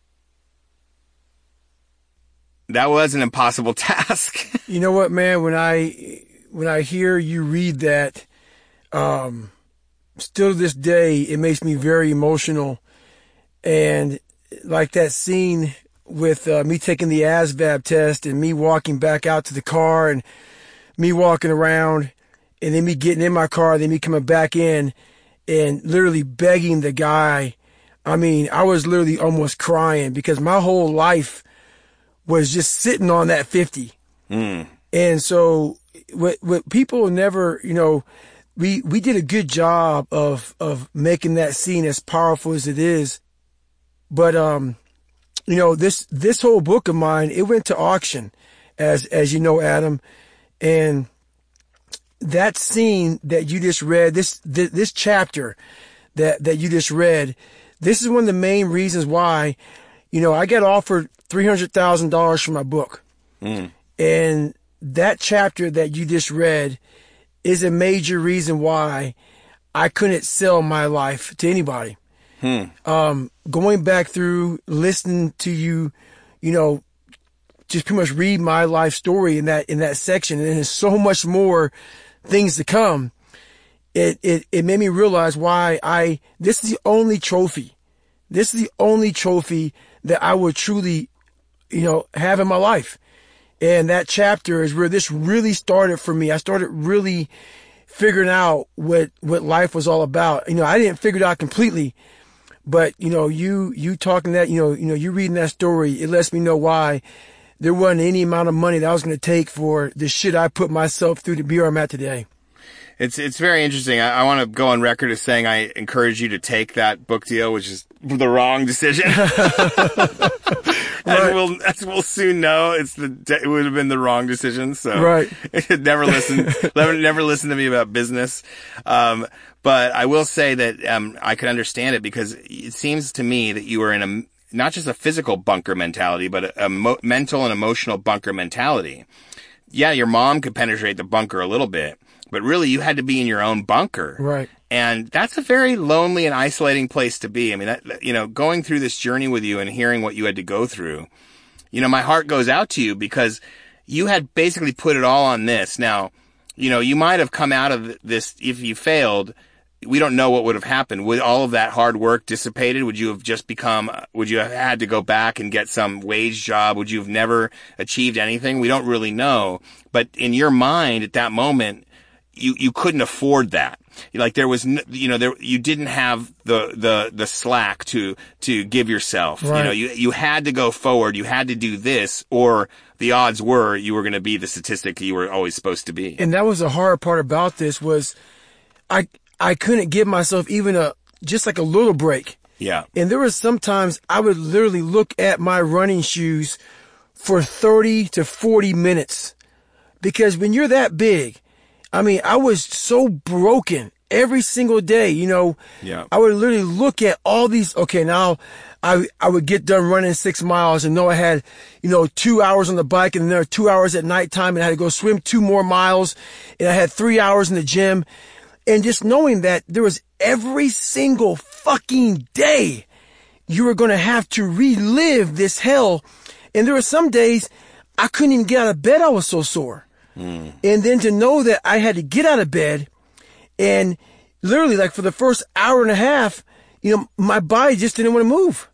That was an impossible task.
You know what, man? When I when I hear you read that, um, still to this day, it makes me very emotional. And like that scene with uh, me taking the A S V A B test and me walking back out to the car and me walking around and then me getting in my car, then me coming back in and literally begging the guy. I mean, I was literally almost crying because my whole life was just sitting on that fifty. Mm. And so what, what people never, you know, we, we did a good job of, of making that scene as powerful as it is. But, um, you know, this, this whole book of mine, it went to auction, as, as you know, Adam. And that scene that you just read, this, this, this chapter that, that you just read, this is one of the main reasons why, you know, I got offered three hundred thousand dollars for my book. Mm. And that chapter that you just read is a major reason why I couldn't sell my life to anybody. Hmm. Um, going back through, listening to you, you know, just pretty much read my life story in that, in that section. And there's so much more things to come. It, it, it made me realize why I, this is the only trophy. This is the only trophy that I would truly, you know, have in my life. And that chapter is where this really started for me. I started really figuring out what, what life was all about. You know, I didn't figure it out completely, but you know, you, you talking that, you know, you know, you reading that story, it lets me know why there wasn't any amount of money that I was going to take for the shit I put myself through to be where I'm at today.
It's it's very interesting. I, I want to go on record as saying I encourage you to take that book deal, which is the wrong decision. As right. we'll as we'll soon know, it's the it would have been the wrong decision. So
right.
never listen, never never listen to me about business. Um, but I will say that um, I can understand it because it seems to me that you were in a not just a physical bunker mentality, but a, a mo- mental and emotional bunker mentality. Yeah, your mom could penetrate the bunker a little bit. But really, you had to be in your own bunker.
Right.
And that's a very lonely and isolating place to be. I mean, that, you know, going through this journey with you and hearing what you had to go through, you know, my heart goes out to you because you had basically put it all on this. Now, you know, you might have come out of this, if you failed, we don't know what would have happened. Would all of that hard work dissipated? Would you have just become, would you have had to go back and get some wage job? Would you have never achieved anything? We don't really know. But in your mind at that moment, you, you couldn't afford that. Like there was, you know, there, you didn't have the, the, the slack to, to give yourself. Right. You know, you, you had to go forward. You had to do this, or the odds were you were going to be the statistic you were always supposed to be.
And that was the hard part about this was I, I couldn't give myself even a, just like a little break.
Yeah.
And there was sometimes I would literally look at my running shoes for thirty to forty minutes because when you're that big, I mean, I was so broken every single day, you know.
Yeah.
I would literally look at all these, okay, now I, I would get done running six miles and know I had, you know, two hours on the bike and then there were two hours at nighttime and I had to go swim two more miles and I had three hours in the gym. And just knowing that there was every single fucking day you were going to have to relive this hell. And there were some days I couldn't even get out of bed. I was so sore. Mm. And then to know that I had to get out of bed and literally like for the first hour and a half, you know, my body just didn't want to move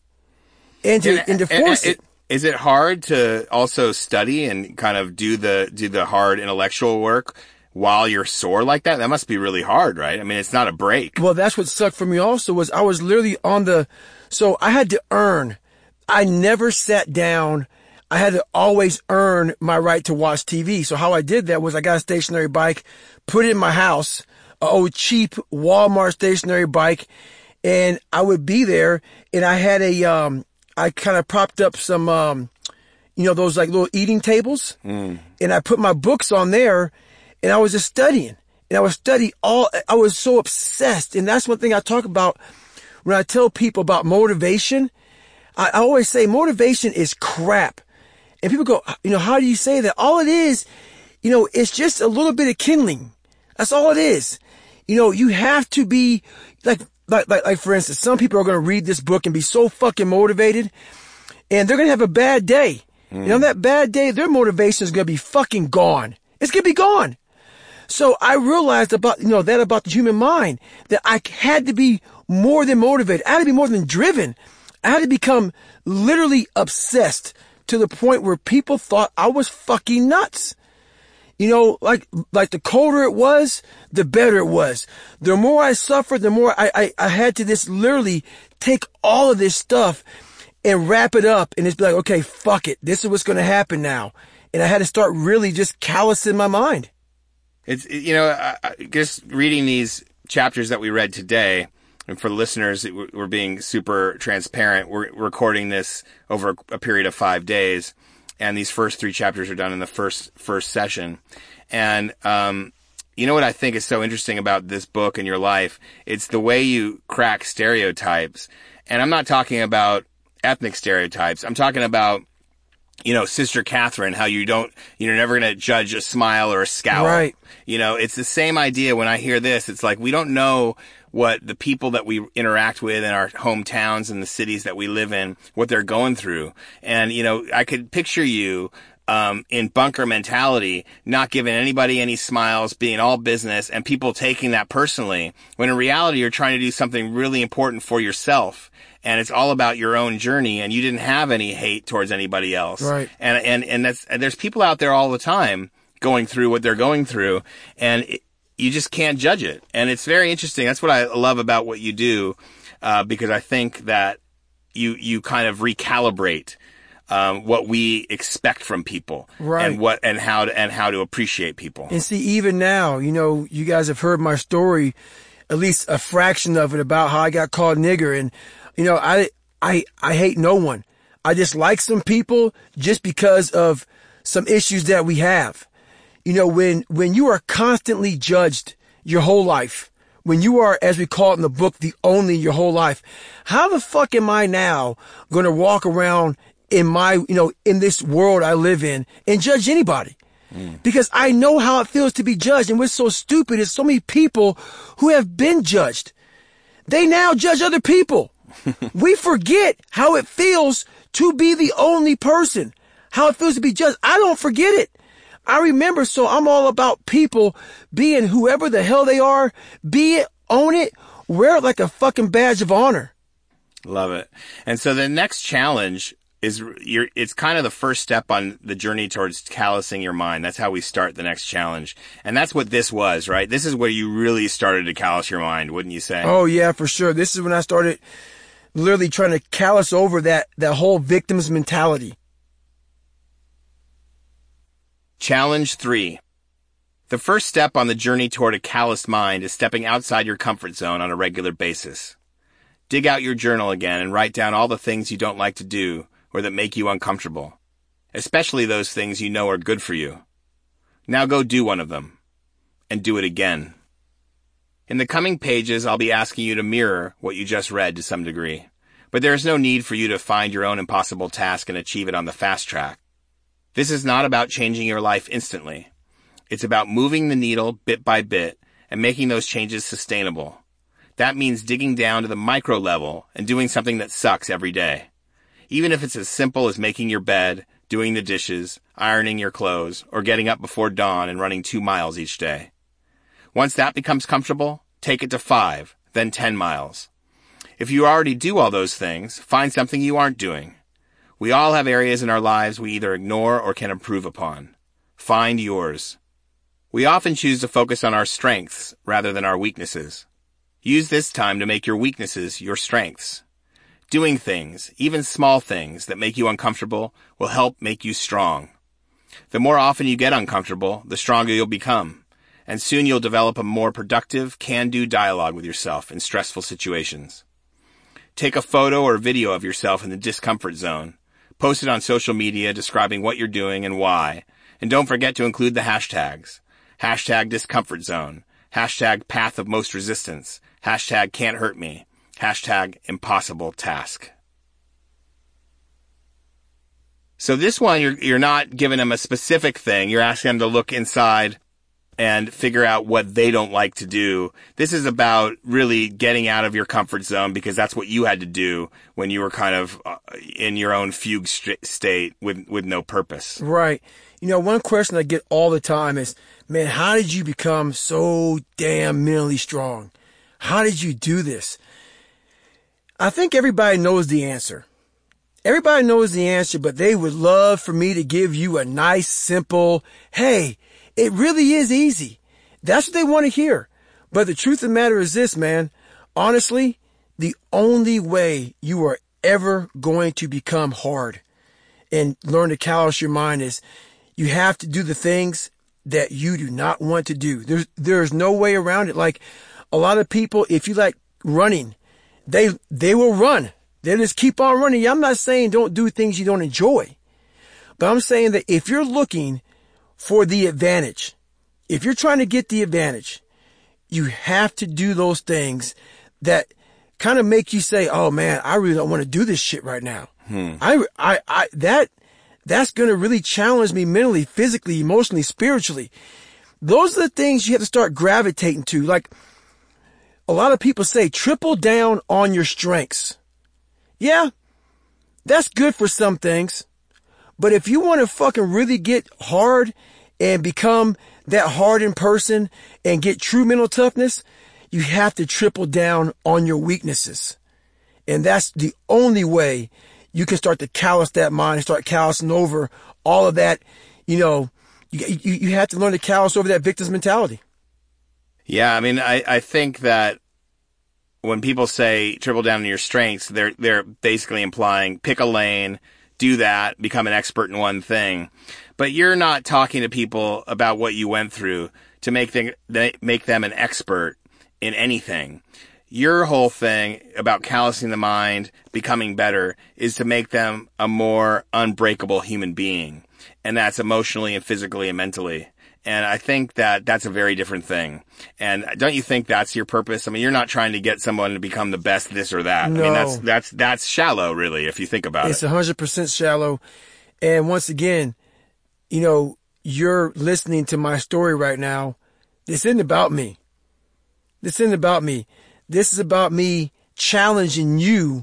and to, and, and to force and, and,
it. Is it hard to also study and kind of do the, do the hard intellectual work while you're sore like that? That must be really hard, right? I mean, it's not a break.
Well, that's what sucked for me also was I was literally on the, so I had to earn. I never sat down. I had to always earn my right to watch T V. So how I did that was I got a stationary bike, put it in my house old cheap Walmart stationary bike, and I would be there, and I had a, um, I kind of propped up some, um, you know, those like little eating tables, mm. and I put my books on there, and I was just studying, and I would study all, I was so obsessed, and that's one thing I talk about when I tell people about motivation. I, I always say motivation is crap. And people go, you know, how do you say that? All it is, you know, it's just a little bit of kindling. That's all it is. You know, you have to be like, like, like, like for instance, some people are going to read this book and be so fucking motivated, and they're going to have a bad day. Mm. And on that bad day, their motivation is going to be fucking gone. It's going to be gone. So I realized about, you know, that about the human mind, that I had to be more than motivated. I had to be more than driven. I had to become literally obsessed to the point where people thought I was fucking nuts. You know, like, like the colder it was, the better it was. The more I suffered, the more I, I, I had to this literally take all of this stuff and wrap it up and just be like, okay, fuck it. This is what's going to happen now. And I had to start really just callousing my mind.
It's, you know, I, just reading these chapters that we read today, and for the listeners, we're being super transparent. We're recording this over a period of five days, and these first three chapters are done in the first first session. And um, you know what I think is so interesting about this book and your life? It's the way you crack stereotypes. And I'm not talking about ethnic stereotypes. I'm talking about, you know, Sister Catherine, how you don't, you're never going to judge a smile or a scowl.
Right.
You know, it's the same idea when I hear this. It's like we don't know what the people that we interact with in our hometowns and the cities that we live in, what they're going through. And, you know, I could picture you um in bunker mentality, not giving anybody any smiles, being all business, and people taking that personally, when in reality you're trying to do something really important for yourself. And it's all about your own journey, and you didn't have any hate towards anybody else.
Right.
And, and, and that's, and there's people out there all the time going through what they're going through, and it, you just can't judge it. And it's very interesting. That's what I love about what you do, uh, because I think that you, you kind of recalibrate, um, what we expect from people.
Right.
And what, and how to, and how to appreciate people.
And see, even now, you know, you guys have heard my story, at least a fraction of it, about how I got called nigger. And, you know, I, I, I hate no one. I just like some people just because of some issues that we have. You know, when, when you are constantly judged your whole life, when you are, as we call it in the book, the only your whole life, how the fuck am I now going to walk around in my, you know, in this world I live in and judge anybody? Mm. Because I know how it feels to be judged. And what's so stupid is so many people who have been judged, they now judge other people. We forget how it feels to be the only person, how it feels to be judged. I don't forget it. I remember, so I'm all about people being whoever the hell they are, be it, own it, wear it like a fucking badge of honor.
Love it. And so the next challenge is, you're, it's kind of the first step on the journey towards callousing your mind. That's how we start the next challenge. And that's what this was, right? This is where you really started to callous your mind, wouldn't you say?
Oh, yeah, for sure. This is when I started literally trying to callous over that, that whole victim's mentality.
Challenge three. The first step on the journey toward a calloused mind is stepping outside your comfort zone on a regular basis. Dig out your journal again and write down all the things you don't like to do or that make you uncomfortable, especially those things you know are good for you. Now go do one of them, and do it again. In the coming pages, I'll be asking you to mirror what you just read to some degree, but there is no need for you to find your own impossible task and achieve it on the fast track. This is not about changing your life instantly. It's about moving the needle bit by bit and making those changes sustainable. That means digging down to the micro level and doing something that sucks every day. Even if it's as simple as making your bed, doing the dishes, ironing your clothes, or getting up before dawn and running two miles each day. Once that becomes comfortable, take it to five, then ten miles. If you already do all those things, find something you aren't doing. We all have areas in our lives we either ignore or can improve upon. Find yours. We often choose to focus on our strengths rather than our weaknesses. Use this time to make your weaknesses your strengths. Doing things, even small things, that make you uncomfortable will help make you strong. The more often you get uncomfortable, the stronger you'll become. and soon you'll develop a more productive, can-do dialogue with yourself in stressful situations. Take a photo or video of yourself in the discomfort zone. Post it on social media describing what you're doing and why. And don't forget to include the hashtags. Hashtag discomfort zone. Hashtag path of most resistance. Hashtag can't hurt me. Hashtag impossible task. So this one, you're, you're not giving them a specific thing. You're asking them to look inside and figure out what they don't like to do. This is about really getting out of your comfort zone because that's what you had to do when you were kind of uh, in your own fugue st- state with, with no purpose.
Right. You know, one question I get all the time is, man, how did you become so damn mentally strong? How did you do this? I think everybody knows the answer. Everybody knows the answer, but they would love for me to give you a nice, simple, hey, it really is easy. That's what they want to hear. But the truth of the matter is this, man. Honestly, the only way you are ever going to become hard and learn to callous your mind is you have to do the things that you do not want to do. There's, there's no way around it. Like a lot of people, if you like running, they, they will run. They just keep on running. I'm not saying don't do things you don't enjoy, but I'm saying that if you're looking for the advantage, if you're trying to get the advantage, you have to do those things that kind of make you say, oh man, I really don't want to do this shit right now. Hmm. I, I, I, that, that's going to really challenge me mentally, physically, emotionally, spiritually. Those are the things you have to start gravitating to. Like a lot of people say, triple down on your strengths. Yeah, that's good for some things. But if you want to fucking really get hard and become that hardened person and get true mental toughness, you have to triple down on your weaknesses. And that's the only way you can start to callous that mind and start callousing over all of that. You know, you, you, you have to learn to callous over that victim's mentality.
Yeah, I mean, I, I think that when people say triple down on your strengths, they're they're basically implying pick a lane, do that, become an expert in one thing. But you're not talking to people about what you went through to make them, make them an expert in anything. Your whole thing about callousing the mind, becoming better, is to make them a more unbreakable human being. And that's emotionally and physically and mentally. And I think that that's a very different thing. And don't you think that's your purpose? I mean, you're not trying to get someone to become the best this or that.
No.
I mean, that's, that's, that's shallow, really, if you think about
it's
it.
It's one hundred percent shallow. And once again, you know, you're listening to my story right now. This isn't about me. This isn't about me. This is about me challenging you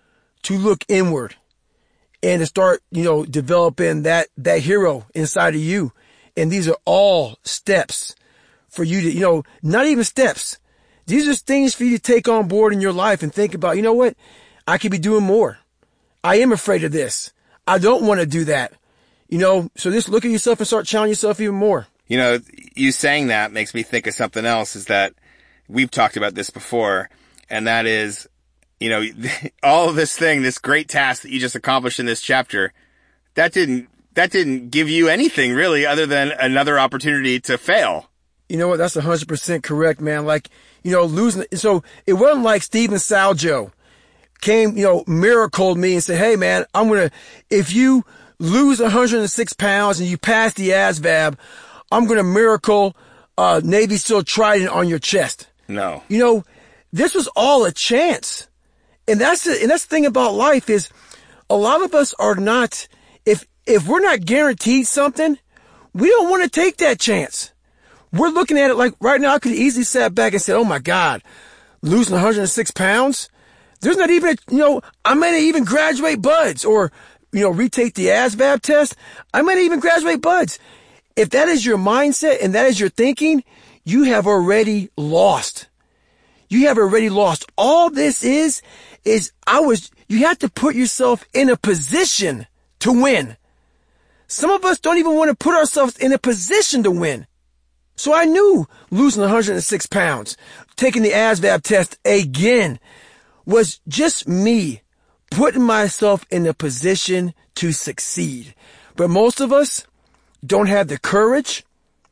to look inward and to start, you know, developing that, that hero inside of you. And these are all steps for you to, you know, not even steps. These are things for you to take on board in your life and think about, you know what? I could be doing more. I am afraid of this. I don't want to do that. You know, so just look at yourself and start challenging yourself even more.
You know, you saying that makes me think of something else, is that we've talked about this before, and that is, you know, all of this thing, this great task that you just accomplished in this chapter, that didn't, that didn't give you anything really other than another opportunity to fail.
You know what? That's one hundred percent correct, man. Like, you know, losing, so it wasn't like Steven Saljo came, you know, miracled me and said, hey man, I'm going to, if you lose one hundred six pounds and you pass the A S V A B, I'm going to miracle, uh, Navy SEAL Trident on your chest.
No.
You know, this was all a chance. And that's the, and that's the thing about life is a lot of us are not, if, if we're not guaranteed something, we don't want to take that chance. We're looking at it like right now, I could easily sat back and said, oh my God, losing one hundred six pounds. There's not even, a, you know, I might not even graduate buds or, you know, retake the A S V A B test. I might not even graduate buds. If that is your mindset and that is your thinking, you have already lost. You have already lost. All this is, is I was, you have to put yourself in a position to win. Some of us don't even want to put ourselves in a position to win. So I knew losing one hundred six pounds, taking the A S V A B test again, was just me putting myself in a position to succeed. But most of us don't have the courage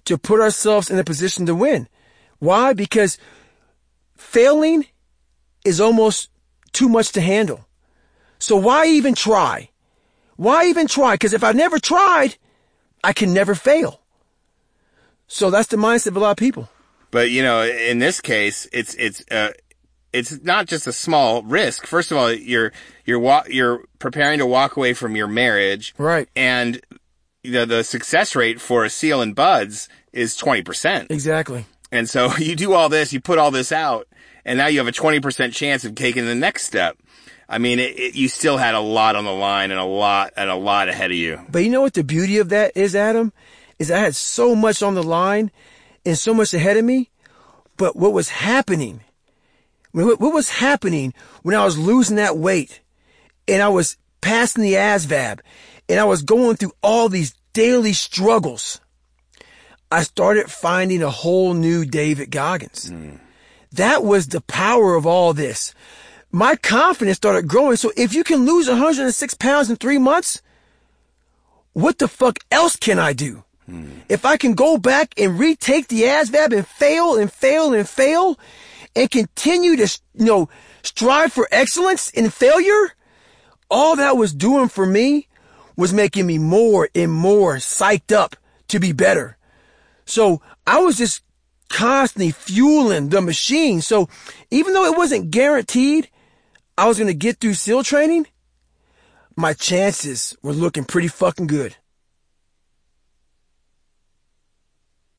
to put ourselves in a position to win. Why? Because failing is almost too much to handle. So why even try? Why even try? Because if I never tried, I can never fail. So that's the mindset of a lot of people.
But, you know, in this case, it's, it's, uh, it's not just a small risk. First of all, you're, you're, wa- you're preparing to walk away from your marriage.
Right.
And, you know, the success rate for a seal and buds is twenty percent.
Exactly.
And so you do all this, you put all this out, and now you have a twenty percent chance of taking the next step. I mean, it, it, you still had a lot on the line and a lot, and a lot ahead of you.
But you know what the beauty of that is, Adam? Is I had so much on the line and so much ahead of me. But what was happening, what, what was happening when I was losing that weight and I was passing the A S V A B and I was going through all these daily struggles, I started finding a whole new David Goggins. Mm. That was the power of all this. My confidence started growing. So if you can lose one hundred six pounds in three months, what the fuck else can I do? Hmm. If I can go back and retake the A S V A B and fail and fail and fail and continue to, you know, strive for excellence in failure, all that was doing for me was making me more and more psyched up to be better. So I was just constantly fueling the machine. So even though it wasn't guaranteed I was going to get through SEAL training, my chances were looking pretty fucking good.